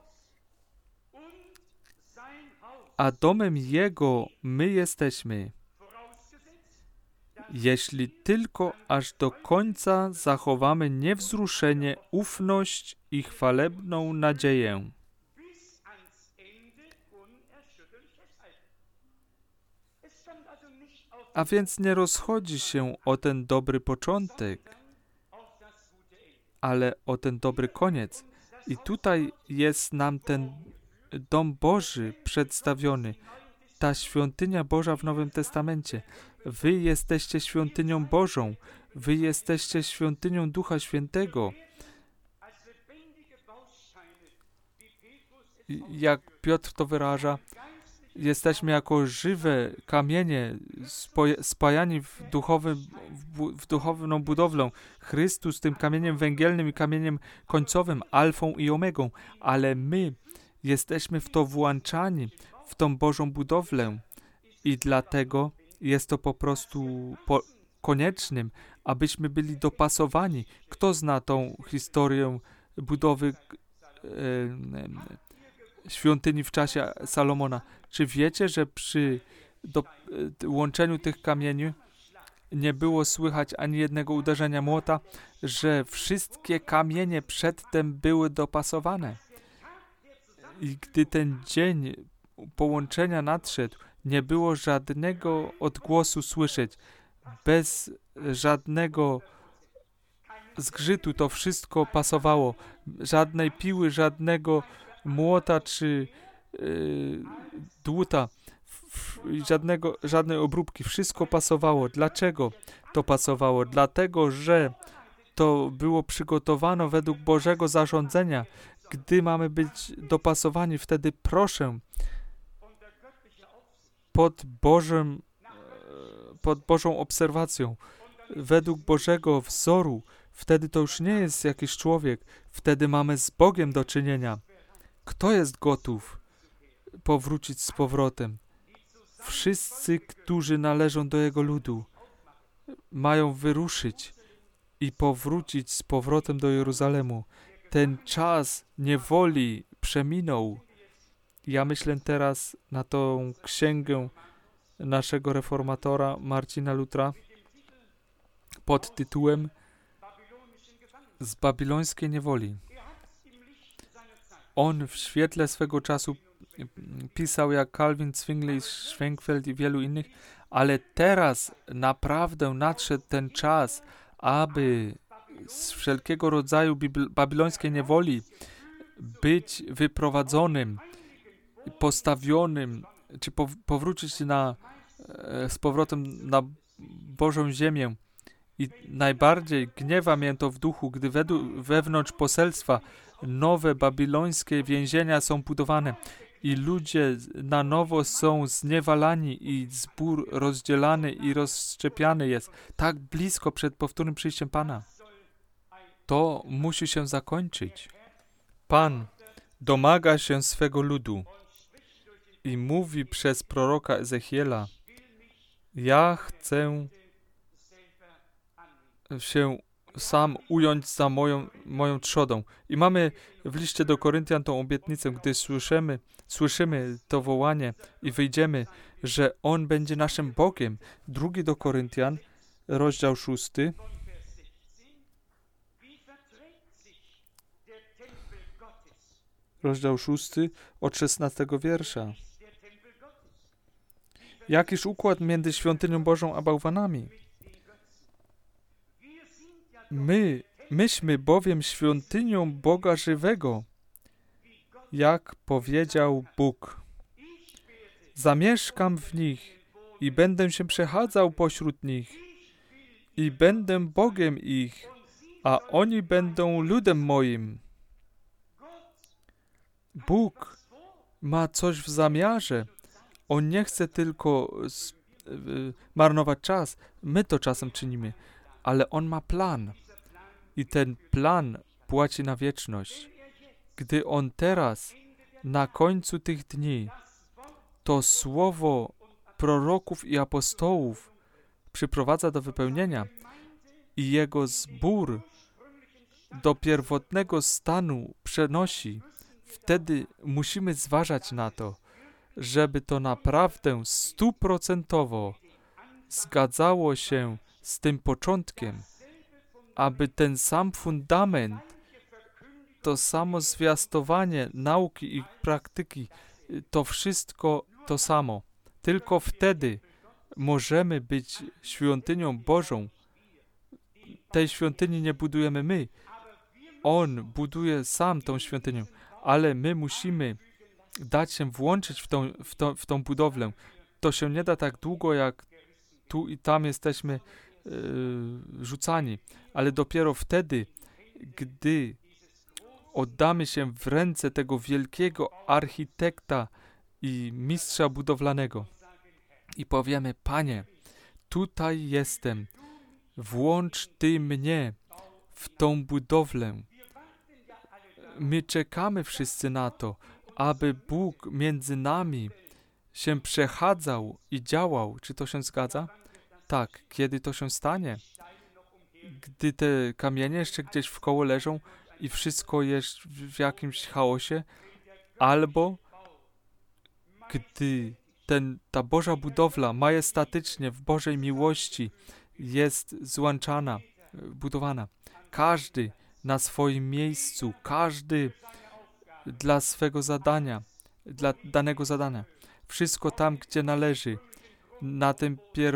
a domem Jego my jesteśmy, jeśli tylko aż do końca zachowamy niewzruszenie, ufność i chwalebną nadzieję. A więc nie rozchodzi się o ten dobry początek, ale o ten dobry koniec. I tutaj jest nam ten dom Boży przedstawiony, ta świątynia Boża w Nowym Testamencie. Wy jesteście świątynią Bożą, wy jesteście świątynią Ducha Świętego. Jak Piotr to wyraża, jesteśmy jako żywe kamienie spajani w duchowną budowlę. Chrystus tym kamieniem węgielnym i kamieniem końcowym, alfą i omegą, ale my jesteśmy w to włączani, w tą Bożą budowlę i dlatego jest to po prostu koniecznym, abyśmy byli dopasowani. Kto zna tą historię budowy świątyni w czasie Salomona? Czy wiecie, że przy łączeniu tych kamieni nie było słychać ani jednego uderzenia młota, że wszystkie kamienie przedtem były dopasowane? I gdy ten dzień połączenia nadszedł, nie było żadnego odgłosu słyszeć. Bez żadnego zgrzytu to wszystko pasowało. Żadnej piły, żadnego młota czy dłuta, żadnej obróbki. Wszystko pasowało. Dlaczego to pasowało? Dlatego, że to było przygotowane według Bożego zarządzenia. Gdy mamy być dopasowani, wtedy proszę, pod Bożą obserwacją, według Bożego wzoru, wtedy to już nie jest jakiś człowiek, wtedy mamy z Bogiem do czynienia. Kto jest gotów powrócić z powrotem? Wszyscy, którzy należą do Jego ludu, mają wyruszyć i powrócić z powrotem do Jeruzalemu. Ten czas niewoli przeminął. Ja myślę teraz na tą księgę naszego reformatora Marcina Lutra pod tytułem Z babilońskiej niewoli. On w świetle swego czasu pisał jak Calvin, Zwingli, Schwenkfeld i wielu innych, ale teraz naprawdę nadszedł ten czas, aby z wszelkiego rodzaju babilońskiej niewoli być wyprowadzonym, postawionym, czy powrócić z powrotem na Bożą ziemię. I najbardziej gniewa mnie to w duchu, gdy wewnątrz poselstwa nowe babilońskie więzienia są budowane i ludzie na nowo są zniewalani i zbór rozdzielany i rozszczepiany jest tak blisko przed powtórnym przyjściem Pana. To musi się zakończyć. Pan domaga się swego ludu i mówi przez proroka Ezechiela: ja chcę się sam ująć za moją trzodą. I mamy w liście do Koryntian tą obietnicę, gdy słyszymy to wołanie i wyjdziemy, że On będzie naszym Bogiem. 2 do Koryntian, rozdział 6. rozdział 6, od 16 wiersza. Jakiż układ między świątynią Bożą a bałwanami? Myśmy bowiem świątynią Boga żywego, jak powiedział Bóg. Zamieszkam w nich i będę się przechadzał pośród nich i będę Bogiem ich, a oni będą ludem moim. Bóg ma coś w zamiarze. On nie chce tylko marnować czas. My to czasem czynimy, ale On ma plan. I ten plan płaci na wieczność. Gdy On teraz, na końcu tych dni, to słowo proroków i apostołów przyprowadza do wypełnienia i Jego zbór do pierwotnego stanu przenosi, wtedy musimy zważać na to, żeby to naprawdę 100% zgadzało się z tym początkiem, aby ten sam fundament, to samo zwiastowanie nauki i praktyki, to wszystko to samo. Tylko wtedy możemy być świątynią Bożą. Tej świątyni nie budujemy my. On buduje sam tą świątynię, ale my musimy dać się włączyć w tą budowlę. To się nie da tak długo, jak tu i tam jesteśmy rzucani, ale dopiero wtedy, gdy oddamy się w ręce tego wielkiego architekta i mistrza budowlanego i powiemy: Panie, tutaj jestem, włącz Ty mnie w tą budowlę. My czekamy wszyscy na to, aby Bóg między nami się przechadzał i działał. Czy to się zgadza? Tak. Kiedy to się stanie? Gdy te kamienie jeszcze gdzieś w koło leżą i wszystko jest w jakimś chaosie, albo gdy ta Boża budowla majestatycznie w Bożej miłości jest złączana, budowana. Każdy na swoim miejscu, każdy dla swego zadania, dla danego zadania. Wszystko tam, gdzie należy, na tej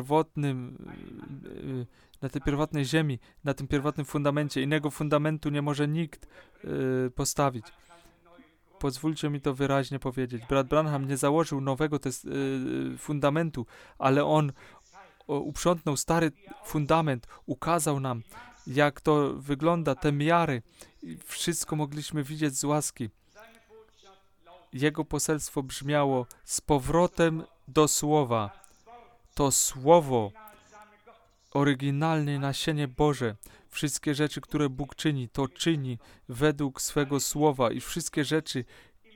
pierwotnej ziemi, na tym pierwotnym fundamencie. Innego fundamentu nie może nikt postawić. Pozwólcie mi to wyraźnie powiedzieć. Brat Branham nie założył nowego fundamentu, ale on uprzątnął stary fundament, ukazał nam, jak to wygląda, te miary. Wszystko mogliśmy widzieć z łaski. Jego poselstwo brzmiało: z powrotem do Słowa. To Słowo, oryginalne nasienie Boże. Wszystkie rzeczy, które Bóg czyni, to czyni według swego Słowa i wszystkie rzeczy,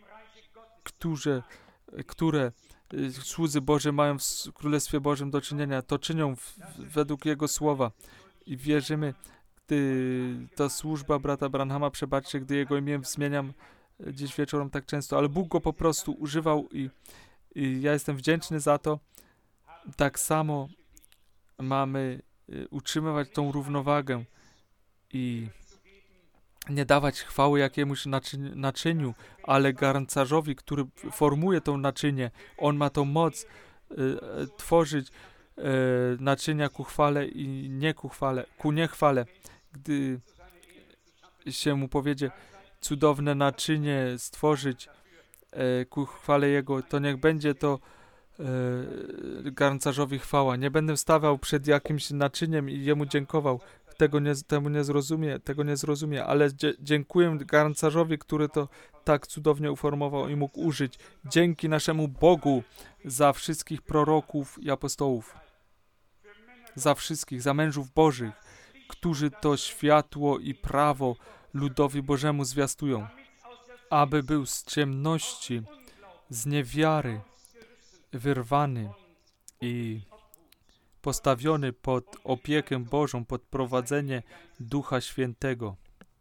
które słudzy Boży mają w Królestwie Bożym do czynienia, to czynią według Jego Słowa. I wierzymy, gdy ta służba brata Branhama, przebaczcie, gdy jego imię zmieniam dziś wieczorem tak często, ale Bóg go po prostu używał i ja jestem wdzięczny za to. Tak samo mamy utrzymywać tą równowagę i nie dawać chwały jakiemuś naczyniu, ale garncarzowi, który formuje tą naczynie. On ma tą moc tworzyć naczynia ku chwale i nie ku niechwale. Gdy się mu powiedzie cudowne naczynie stworzyć ku chwale Jego, to niech będzie to garncarzowi chwała. Nie będę stawał przed jakimś naczyniem i Jemu dziękował. Tego nie zrozumie, ale dziękuję garncarzowi, który to tak cudownie uformował i mógł użyć. Dzięki naszemu Bogu za wszystkich proroków i apostołów. Za wszystkich, za mężów Bożych, którzy to światło i prawo ludowi Bożemu zwiastują, aby był z ciemności, z niewiary wyrwany i postawiony pod opiekę Bożą, pod prowadzenie Ducha Świętego.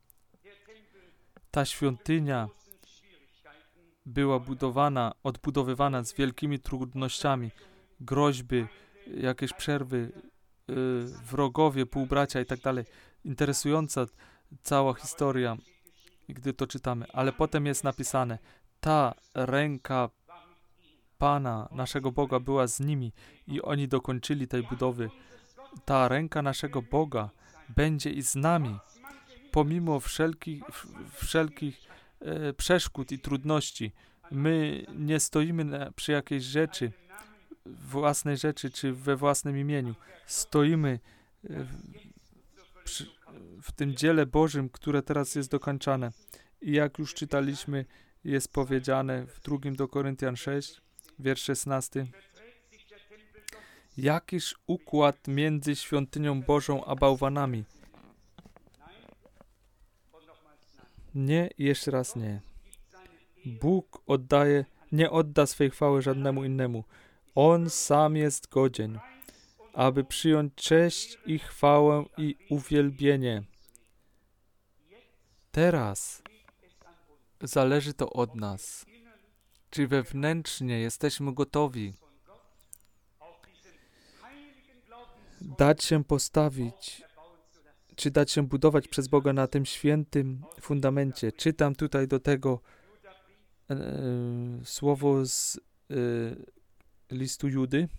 Ta świątynia była odbudowywana z wielkimi trudnościami, groźby, jakieś przerwy, wrogowie, półbracia i tak dalej. Interesująca cała historia, gdy to czytamy. Ale potem jest napisane, ta ręka Pana, naszego Boga była z nimi i oni dokończyli tej budowy. Ta ręka naszego Boga będzie i z nami, pomimo wszelkich przeszkód i trudności. My nie stoimy przy jakiejś rzeczy, własnej rzeczy, czy we własnym imieniu. Stoimy w tym dziele Bożym, które teraz jest dokończane. I jak już czytaliśmy, jest powiedziane w 2 do Koryntian 6, wiersz 16. Jakiż układ między świątynią Bożą a bałwanami? Nie, jeszcze raz nie. Bóg nie odda swej chwały żadnemu innemu. On sam jest godzien, aby przyjąć cześć i chwałę i uwielbienie. Teraz zależy to od nas, czy wewnętrznie jesteśmy gotowi dać się postawić, czy dać się budować przez Boga na tym świętym fundamencie. Czytam tutaj do tego słowo z listu Judy,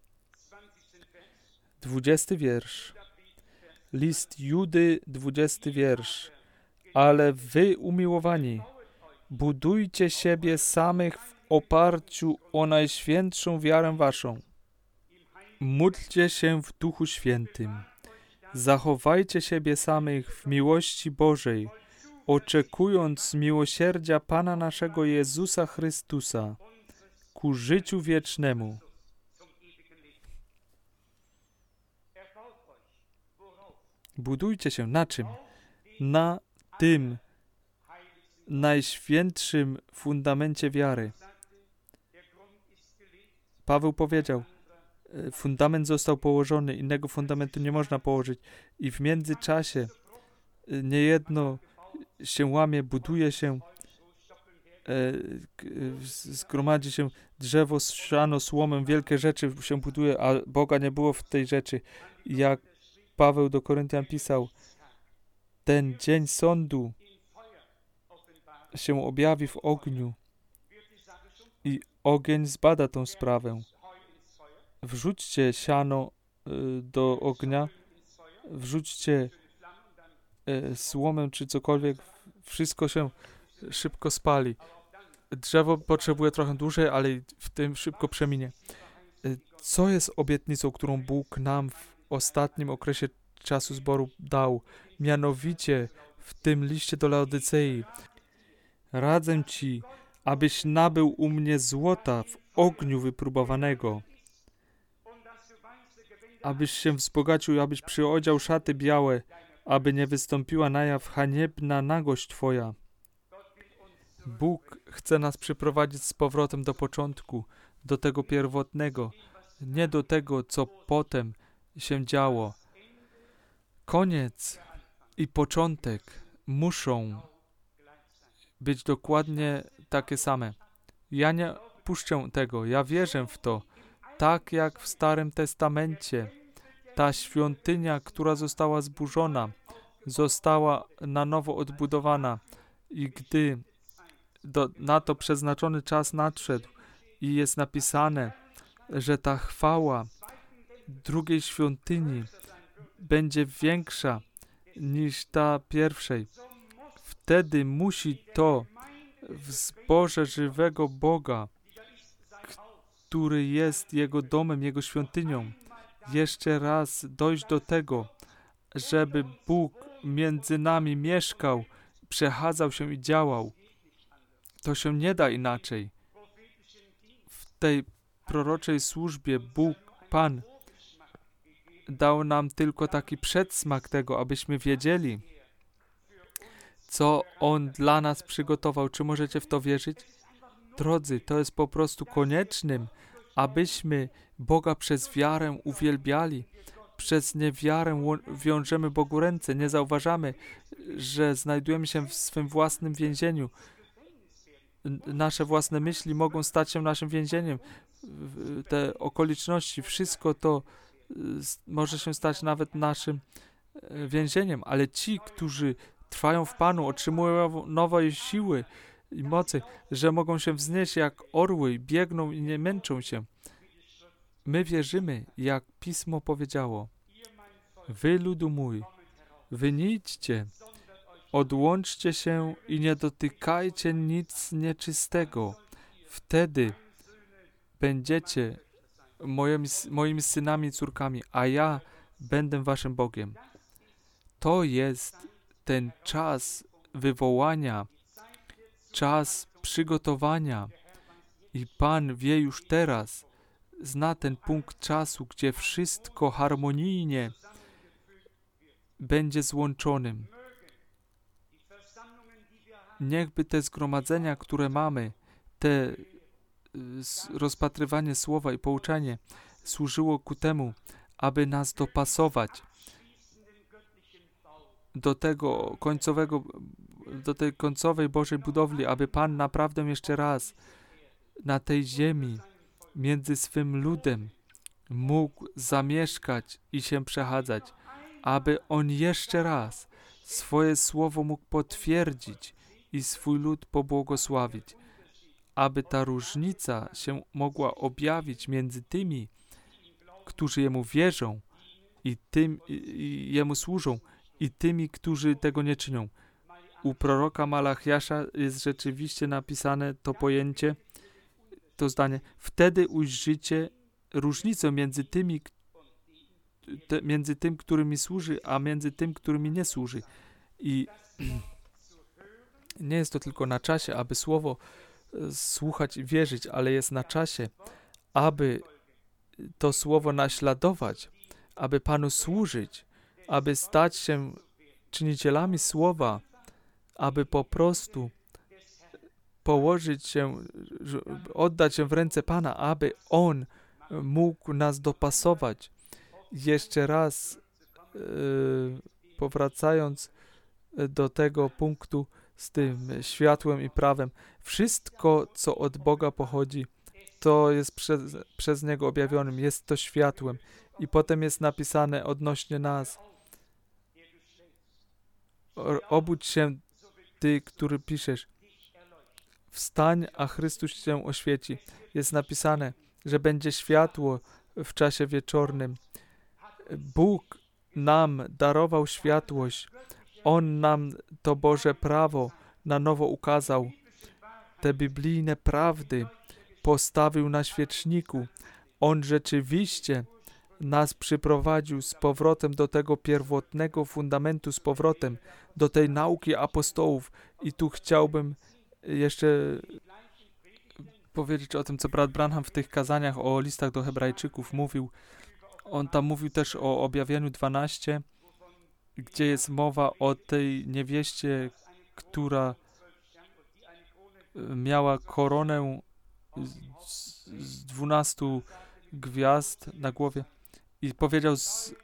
20 wiersz. List Judy, 20 wiersz. Ale wy, umiłowani, budujcie siebie samych w oparciu o najświętszą wiarę waszą. Módlcie się w Duchu Świętym. Zachowajcie siebie samych w miłości Bożej, oczekując miłosierdzia Pana naszego Jezusa Chrystusa ku życiu wiecznemu. Budujcie się na czym? Na tym najświętszym fundamencie wiary. Paweł powiedział, fundament został położony, innego fundamentu nie można położyć i w międzyczasie niejedno się łamie, buduje się, zgromadzi się drzewo, siano, słomem, wielkie rzeczy się buduje, a Boga nie było w tej rzeczy. Jak Paweł do Koryntian pisał, ten dzień sądu się objawi w ogniu i ogień zbada tą sprawę. Wrzućcie siano do ognia, wrzućcie słomę czy cokolwiek, wszystko się szybko spali. Drzewo potrzebuje trochę dłużej, ale w tym szybko przeminie. Co jest obietnicą, którą Bóg nam w ostatnim okresie czasu zboru dał? Mianowicie w tym liście do Laodycei. Radzę ci, abyś nabył u mnie złota w ogniu wypróbowanego, abyś się wzbogacił i abyś przyodział szaty białe, aby nie wystąpiła na jaw haniebna nagość twoja. Bóg chce nas przyprowadzić z powrotem do początku, do tego pierwotnego, nie do tego, co potem się działo. Koniec i początek muszą być dokładnie takie same. Ja nie puszczę tego, ja wierzę w to. Tak jak w Starym Testamencie, ta świątynia, która została zburzona, została na nowo odbudowana i gdy na to przeznaczony czas nadszedł i jest napisane, że ta chwała drugiej świątyni będzie większa niż ta pierwszej. Wtedy musi to w zborze żywego Boga, który jest Jego domem, Jego świątynią, jeszcze raz dojść do tego, żeby Bóg między nami mieszkał, przechadzał się i działał. To się nie da inaczej. W tej proroczej służbie Bóg, Pan, dał nam tylko taki przedsmak tego, abyśmy wiedzieli, co On dla nas przygotował. Czy możecie w to wierzyć? Drodzy, to jest po prostu koniecznym, abyśmy Boga przez wiarę uwielbiali. Przez niewiarę wiążemy Bogu ręce. Nie zauważamy, że znajdujemy się w swym własnym więzieniu. Nasze własne myśli mogą stać się naszym więzieniem. Te okoliczności, wszystko to może się stać nawet naszym więzieniem, ale ci, którzy trwają w Panu, otrzymują nowej siły i mocy, że mogą się wznieść jak orły, biegną i nie męczą się. My wierzymy, jak Pismo powiedziało. Wy, ludu mój, wyjdźcie, odłączcie się i nie dotykajcie nic nieczystego. Wtedy będziecie moimi synami i córkami, a ja będę waszym Bogiem. To jest ten czas wywołania, czas przygotowania i Pan wie już teraz, zna ten punkt czasu, gdzie wszystko harmonijnie będzie złączonym. Niechby te zgromadzenia, które mamy, te rozpatrywanie słowa i pouczanie służyło ku temu, aby nas dopasować do tego końcowego, do tej końcowej Bożej budowli, aby Pan naprawdę jeszcze raz na tej ziemi między swym ludem mógł zamieszkać i się przechadzać, aby On jeszcze raz swoje słowo mógł potwierdzić i swój lud pobłogosławić, aby ta różnica się mogła objawić między tymi, którzy Jemu wierzą i Jemu służą, i tymi, którzy tego nie czynią. U proroka Malachiasza jest rzeczywiście napisane to pojęcie, to zdanie. Wtedy ujrzycie różnicę między tym, który mi służy, a między tym, który mi nie służy. I nie jest to tylko na czasie, aby słowo słuchać i wierzyć, ale jest na czasie, aby to słowo naśladować, aby Panu służyć, aby stać się czynicielami słowa, aby po prostu położyć się, oddać się w ręce Pana, aby On mógł nas dopasować. Jeszcze raz powracając do tego punktu z tym światłem i prawem, wszystko, co od Boga pochodzi, to jest przez Niego objawionym, jest to światłem. I potem jest napisane odnośnie nas: obudź się, ty, który piszesz, wstań, a Chrystus się oświeci. Jest napisane, że będzie światło w czasie wieczornym. Bóg nam darował światłość. On nam to Boże prawo na nowo ukazał. Te biblijne prawdy postawił na świeczniku. On rzeczywiście nas przyprowadził z powrotem do tego pierwotnego fundamentu, z powrotem do tej nauki apostołów. I tu chciałbym jeszcze powiedzieć o tym, co brat Branham w tych kazaniach o listach do Hebrajczyków mówił. On tam mówił też o objawieniu 12, gdzie jest mowa o tej niewieście, która miała koronę z 12 gwiazd na głowie i powiedział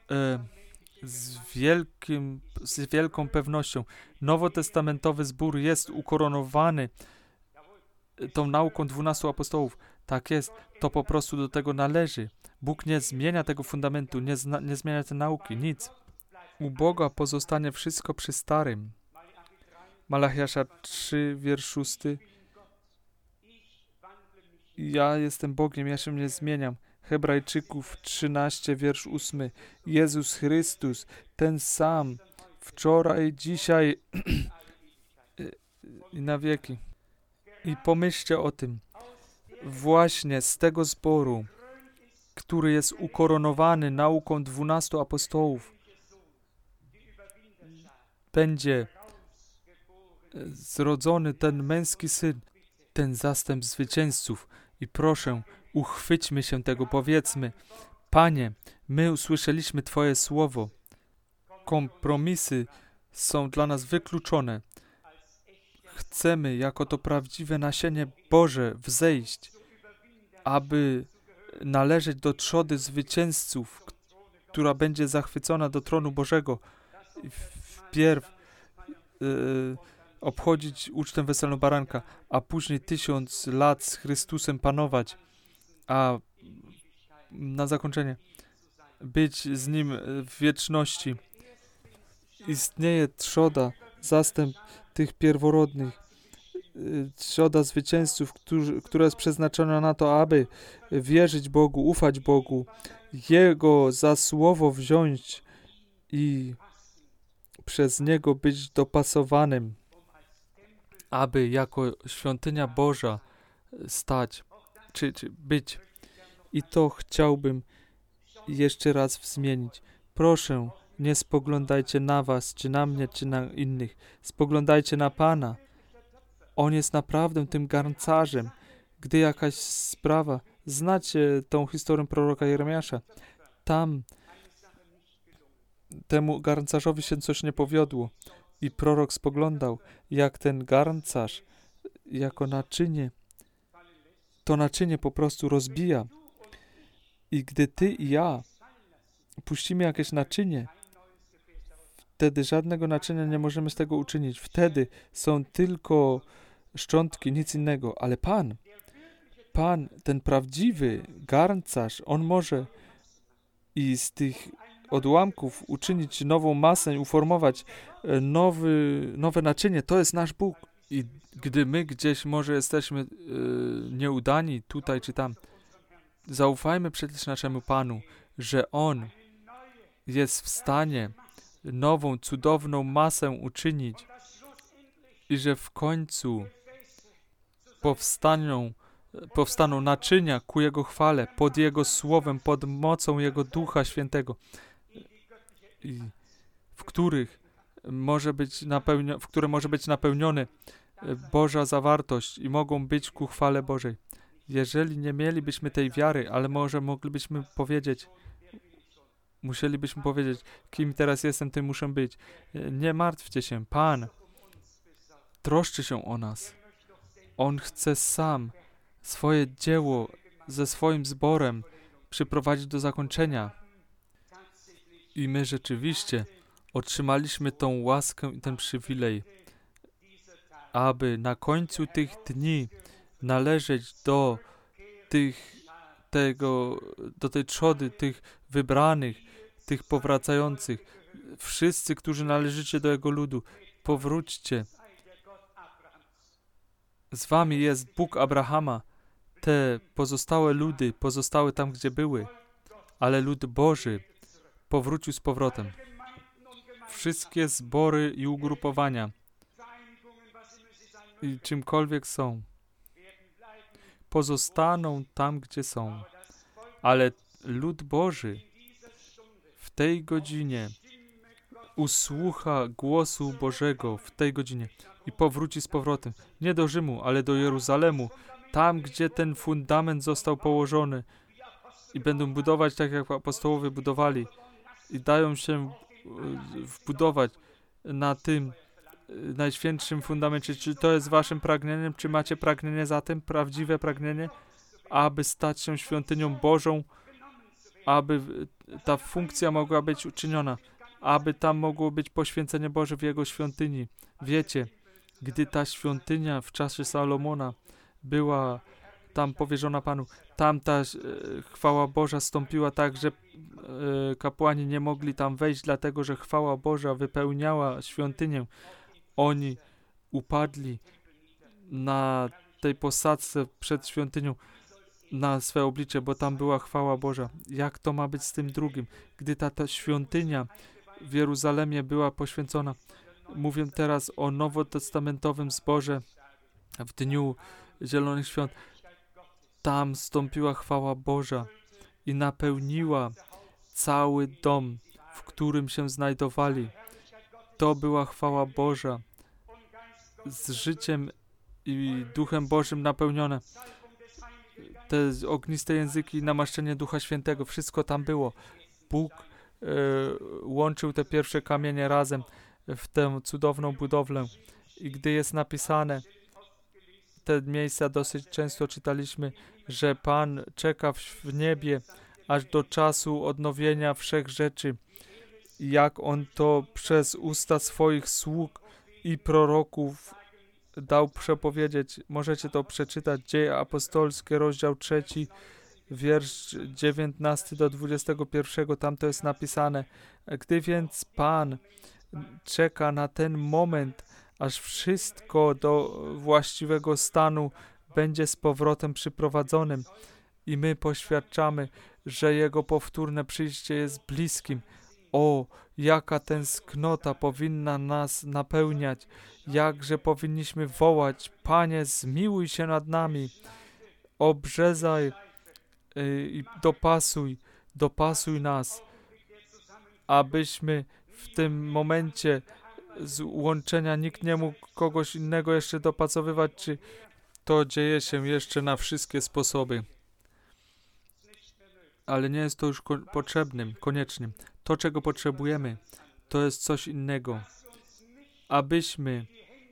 z wielką pewnością: nowotestamentowy zbór jest ukoronowany tą nauką 12 apostołów. Tak jest, to po prostu do tego należy. Bóg nie zmienia tego fundamentu, nie zmienia tej nauki, nic. U Boga pozostanie wszystko przy starym. Malachiasza 3, wiersz 6. Ja jestem Bogiem, ja się nie zmieniam. Hebrajczyków 13, wiersz 8. Jezus Chrystus, ten sam, wczoraj, dzisiaj i na wieki. I pomyślcie o tym. Właśnie z tego zboru, który jest ukoronowany nauką 12 apostołów, będzie zrodzony ten męski syn, ten zastęp zwycięzców. I proszę, uchwyćmy się tego, powiedzmy: Panie, my usłyszeliśmy Twoje słowo. Kompromisy są dla nas wykluczone. Chcemy, jako to prawdziwe nasienie Boże, wzejść, aby należeć do trzody zwycięzców, która będzie zachwycona do tronu Bożego. Wpierw obchodzić ucztę weselną baranka, a później 1000 lat z Chrystusem panować, a na zakończenie być z Nim w wieczności. Istnieje trzoda zastęp tych pierworodnych, trzoda zwycięzców, która jest przeznaczona na to, aby wierzyć Bogu, ufać Bogu, Jego za słowo wziąć i przez Niego być dopasowanym, aby jako świątynia Boża stać, czy być. I to chciałbym jeszcze raz wzmienić. Proszę, nie spoglądajcie na was, czy na mnie, czy na innych. Spoglądajcie na Pana. On jest naprawdę tym garncarzem. Gdy jakaś sprawa, znacie tą historię proroka Jeremiasza, tam temu garncarzowi się coś nie powiodło i prorok spoglądał, jak ten garncarz jako naczynie, to naczynie po prostu rozbija. I gdy ty i ja puścimy jakieś naczynie, wtedy żadnego naczynia nie możemy z tego uczynić. Wtedy są tylko szczątki, nic innego. Ale Pan, ten prawdziwy garncarz, On może i z tych odłamków uczynić nową masę, uformować nowe naczynie. To jest nasz Bóg. I gdy my gdzieś może jesteśmy nieudani tutaj czy tam, zaufajmy przecież naszemu Panu, że On jest w stanie nową, cudowną masę uczynić i że w końcu powstaną naczynia ku Jego chwale, pod Jego słowem, pod mocą Jego Ducha Świętego, w które może być napełnione Boża zawartość i mogą być ku chwale Bożej. Jeżeli nie mielibyśmy tej wiary, ale może musielibyśmy powiedzieć, kim teraz jestem, tym muszę być. Nie martwcie się, Pan troszczy się o nas. On chce sam swoje dzieło ze swoim zborem przyprowadzić do zakończenia. I my rzeczywiście otrzymaliśmy tą łaskę i ten przywilej, aby na końcu tych dni należeć do tej trzody, tych wybranych, tych powracających. Wszyscy, którzy należycie do Jego ludu, powróćcie. Z wami jest Bóg Abrahama. Te pozostałe ludy pozostały tam, gdzie były, ale lud Boży powrócił z powrotem. Wszystkie zbory i ugrupowania, i czymkolwiek są, pozostaną tam, gdzie są. Ale lud Boży w tej godzinie usłucha głosu Bożego w tej godzinie i powróci z powrotem. Nie do Rzymu, ale do Jeruzalemu. Tam, gdzie ten fundament został położony i będą budować tak, jak apostołowie budowali i dają się wbudować na tym najświętszym fundamencie. Czy to jest waszym pragnieniem? Czy macie pragnienie za tym? Prawdziwe pragnienie? Aby stać się świątynią Bożą, aby ta funkcja mogła być uczyniona, aby tam mogło być poświęcenie Boże w Jego świątyni. Wiecie, gdy ta świątynia w czasie Salomona była tam powierzona Panu, tam ta chwała Boża stąpiła tak, że kapłani nie mogli tam wejść, dlatego że chwała Boża wypełniała świątynię. Oni upadli na tej posadzce przed świątynią na swe oblicze, bo tam była chwała Boża. Jak to ma być z tym drugim? Gdy ta świątynia w Jeruzalemie była poświęcona. Mówię teraz o nowotestamentowym zborze w dniu Zielonych Świąt. Tam stąpiła chwała Boża i napełniła cały dom, w którym się znajdowali. To była chwała Boża z życiem i Duchem Bożym napełnione. Te ogniste języki, namaszczenie Ducha Świętego, wszystko tam było. Bóg łączył te pierwsze kamienie razem w tę cudowną budowlę. I gdy jest napisane, te miejsca dosyć często czytaliśmy, że Pan czeka w niebie aż do czasu odnowienia wszech rzeczy, jak On to przez usta swoich sług i proroków dał przepowiedzieć. Możecie to przeczytać. Dzieje apostolskie, rozdział 3, wiersz 19 do 21. Tam to jest napisane. Gdy więc Pan czeka na ten moment, aż wszystko do właściwego stanu będzie z powrotem przyprowadzonym i my poświadczamy, że Jego powtórne przyjście jest bliskim. O, jaka tęsknota powinna nas napełniać, jakże powinniśmy wołać: Panie, zmiłuj się nad nami, obrzezaj i dopasuj nas, abyśmy w tym momencie z łączenia nikt nie mógł kogoś innego jeszcze dopasowywać, czy to dzieje się jeszcze na wszystkie sposoby. Ale nie jest to już koniecznym. To, czego potrzebujemy, to jest coś innego. Abyśmy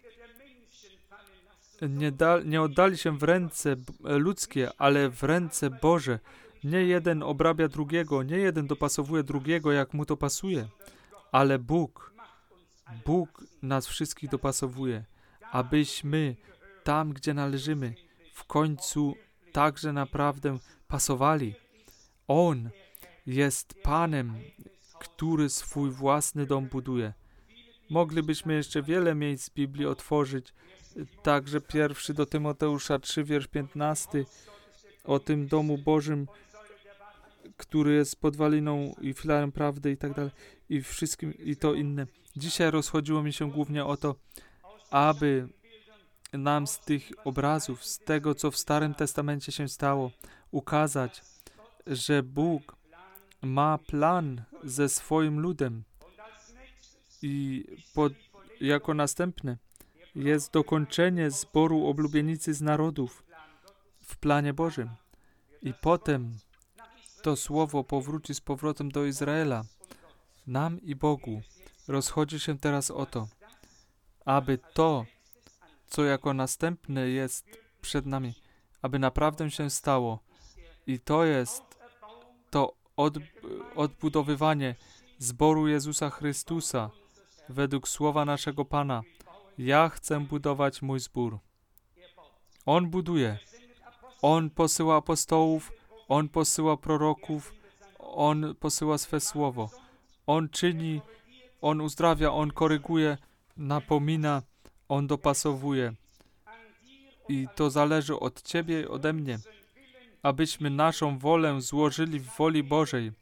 nie oddali się w ręce ludzkie, ale w ręce Boże. Nie jeden obrabia drugiego, nie jeden dopasowuje drugiego, jak mu to pasuje, ale Bóg nas wszystkich dopasowuje, abyśmy tam, gdzie należymy, w końcu także naprawdę pasowali. On jest Panem, który swój własny dom buduje. Moglibyśmy jeszcze wiele miejsc z Biblii otworzyć, także 1 do Tymoteusza 3, wiersz 15, o tym domu Bożym, który jest podwaliną i filarem prawdy i tak dalej, i wszystkim, i to inne. Dzisiaj rozchodziło mi się głównie o to, aby nam z tych obrazów, z tego, co w Starym Testamencie się stało, ukazać, że Bóg ma plan ze swoim ludem i jako następne jest dokończenie zboru oblubienicy z narodów w planie Bożym. I potem to słowo powróci z powrotem do Izraela. Nam i Bogu rozchodzi się teraz o to, aby to, co jako następne jest przed nami, aby naprawdę się stało. I to jest to odbudowywanie zboru Jezusa Chrystusa według słowa naszego Pana. Ja chcę budować mój zbór. On buduje. On posyła apostołów, On posyła proroków, On posyła swe słowo. On czyni, On uzdrawia, On koryguje, napomina, On dopasowuje. I to zależy od Ciebie i ode mnie, abyśmy naszą wolę złożyli w woli Bożej.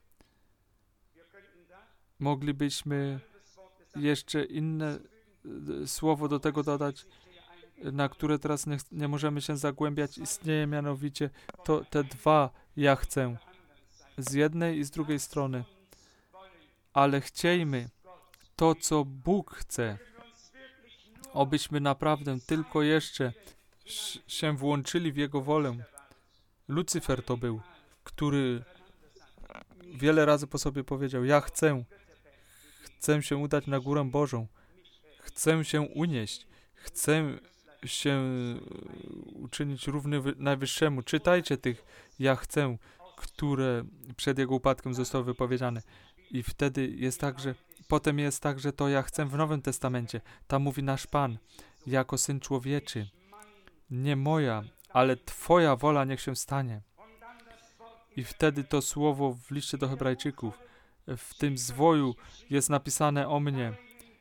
Moglibyśmy jeszcze inne słowo do tego dodać, na które teraz nie możemy się zagłębiać. Istnieje mianowicie to te dwa ja chcę. Z jednej i z drugiej strony. Ale chciejmy to, co Bóg chce. Obyśmy naprawdę tylko jeszcze się włączyli w Jego wolę. Lucyfer to był, który wiele razy po sobie powiedział: ja chcę się udać na górę Bożą, chcę się unieść, chcę się uczynić równy Najwyższemu. Czytajcie tych ja chcę, które przed jego upadkiem zostały wypowiedziane. I wtedy jest tak, że potem jest tak, że to ja chcę w Nowym Testamencie. Tam mówi nasz Pan, jako Syn Człowieczy, nie moja, ale Twoja wola niech się stanie. I wtedy to słowo w liście do Hebrajczyków, w tym zwoju jest napisane o mnie,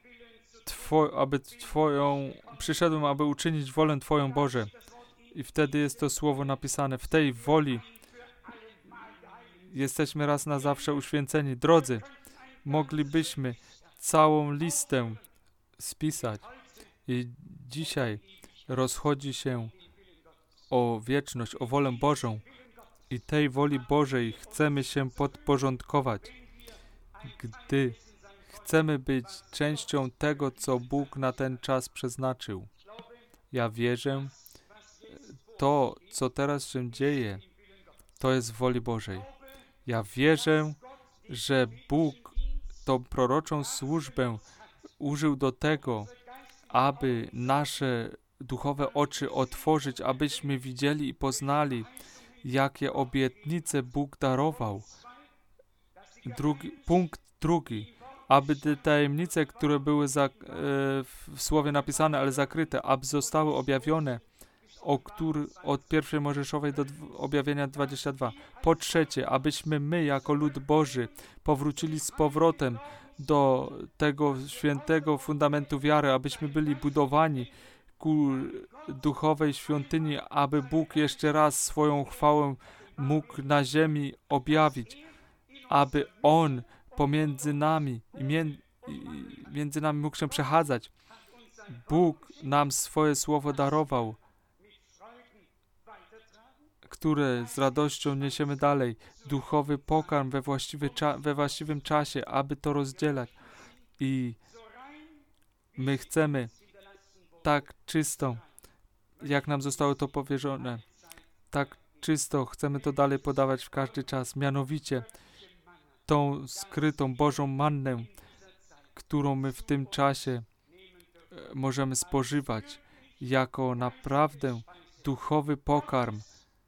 przyszedłem, aby uczynić wolę Twoją, Boże. I wtedy jest to słowo napisane, w tej woli jesteśmy raz na zawsze uświęceni. Drodzy, moglibyśmy całą listę spisać. I dzisiaj rozchodzi się o wieczność, o wolę Bożą. I tej woli Bożej chcemy się podporządkować, gdy chcemy być częścią tego, co Bóg na ten czas przeznaczył. Ja wierzę, to, co teraz się dzieje, to jest w woli Bożej. Ja wierzę, że Bóg tą proroczą służbę użył do tego, aby nasze duchowe oczy otworzyć, abyśmy widzieli i poznali, jakie obietnice Bóg darował. Punkt drugi. Aby te tajemnice, które były w słowie napisane, ale zakryte, aby zostały objawione, od 1 Mojżeszowej do objawienia 22. Po trzecie, abyśmy my, jako lud Boży, powrócili z powrotem do tego świętego fundamentu wiary, abyśmy byli budowani ku duchowej świątyni, aby Bóg jeszcze raz swoją chwałę mógł na ziemi objawić, aby On pomiędzy nami i między nami mógł się przechadzać. Bóg nam swoje słowo darował, które z radością niesiemy dalej. Duchowy pokarm we właściwym czasie, aby to rozdzielać. I my chcemy tak czysto, jak nam zostało to powierzone, tak czysto chcemy to dalej podawać w każdy czas. Mianowicie tą skrytą Bożą mannę, którą my w tym czasie możemy spożywać jako naprawdę duchowy pokarm.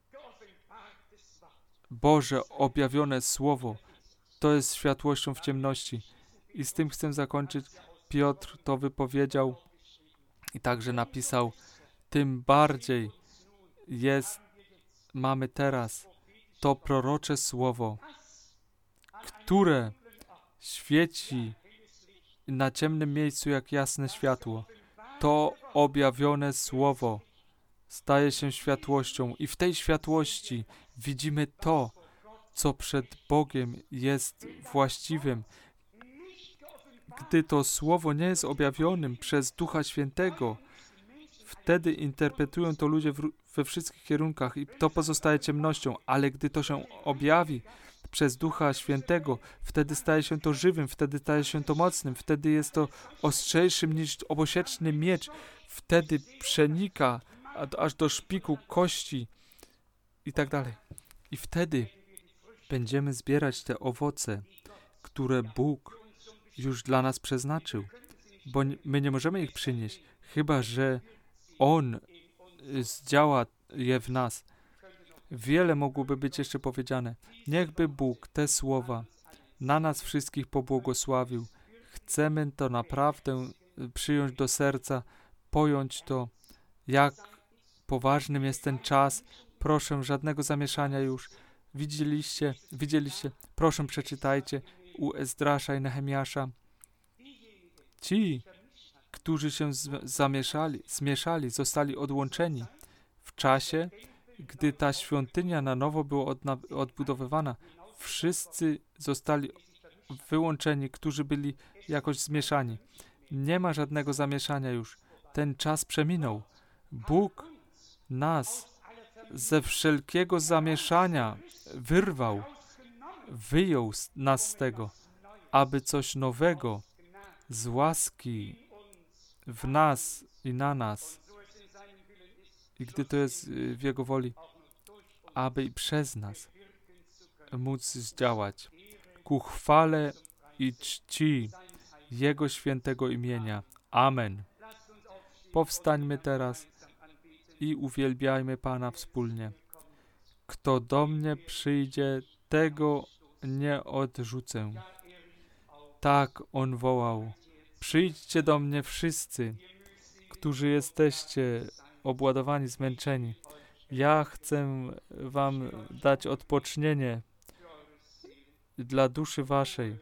Boże objawione Słowo, to jest światłością w ciemności. I z tym chcę zakończyć. Piotr to wypowiedział i także napisał, tym bardziej mamy teraz to prorocze Słowo, które świeci na ciemnym miejscu jak jasne światło. To objawione Słowo staje się światłością i w tej światłości widzimy to, co przed Bogiem jest właściwym. Gdy to Słowo nie jest objawionym przez Ducha Świętego, wtedy interpretują to ludzie we wszystkich kierunkach i to pozostaje ciemnością, ale gdy to się objawi przez Ducha Świętego, wtedy staje się to żywym, wtedy staje się to mocnym, wtedy jest to ostrzejszym niż obosieczny miecz, wtedy przenika aż do szpiku kości i tak dalej. I wtedy będziemy zbierać te owoce, które Bóg już dla nas przeznaczył, bo my nie możemy ich przynieść, chyba że On zdziała je w nas. Wiele mogłoby być jeszcze powiedziane. Niechby Bóg te słowa na nas wszystkich pobłogosławił. Chcemy to naprawdę przyjąć do serca, pojąć to, jak poważnym jest ten czas. Proszę, żadnego zamieszania już. Widzieliście? Proszę, przeczytajcie u Ezdrasza i Nehemiasza. Ci, którzy się zmieszali, zostali odłączeni w czasie, gdy ta świątynia na nowo była odbudowywana. Wszyscy zostali wyłączeni, którzy byli jakoś zmieszani. Nie ma żadnego zamieszania już. Ten czas przeminął. Bóg nas ze wszelkiego zamieszania wyrwał, wyjął nas z tego, aby coś nowego z łaski w nas i na nas, i gdy to jest w Jego woli, aby i przez nas móc zdziałać ku chwale i czci Jego świętego imienia. Amen. Powstańmy teraz i uwielbiajmy Pana wspólnie. Kto do mnie przyjdzie, tego nie odrzucę. Tak On wołał. Przyjdźcie do mnie wszyscy, którzy jesteście obładowani, zmęczeni. Ja chcę wam dać odpocznienie dla duszy waszej.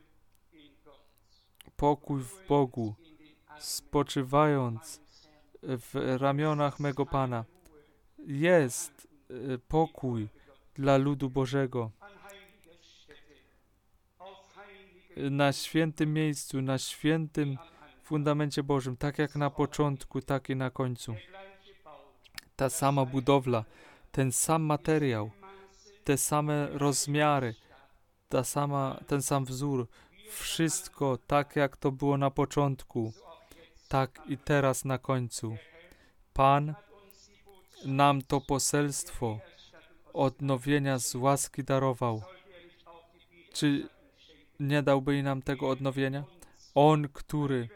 Pokój w Bogu, spoczywając w ramionach mego Pana. Jest pokój dla ludu Bożego. Na świętym miejscu, na świętym fundamencie Bożym, tak jak na początku, tak i na końcu. Ta sama budowla, ten sam materiał, te same rozmiary, ten sam wzór, wszystko tak jak to było na początku, tak i teraz na końcu. Pan nam to poselstwo odnowienia z łaski darował. Czy nie dałby nam tego odnowienia? On, który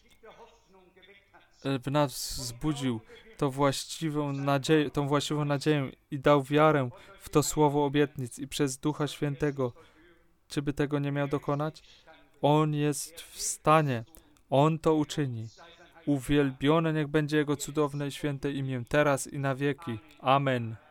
w nas wzbudził tą właściwą nadzieję i dał wiarę w to słowo obietnic i przez Ducha Świętego, czy by tego nie miał dokonać? On jest w stanie. On to uczyni. Uwielbione niech będzie Jego cudowne i święte imię, teraz i na wieki. Amen.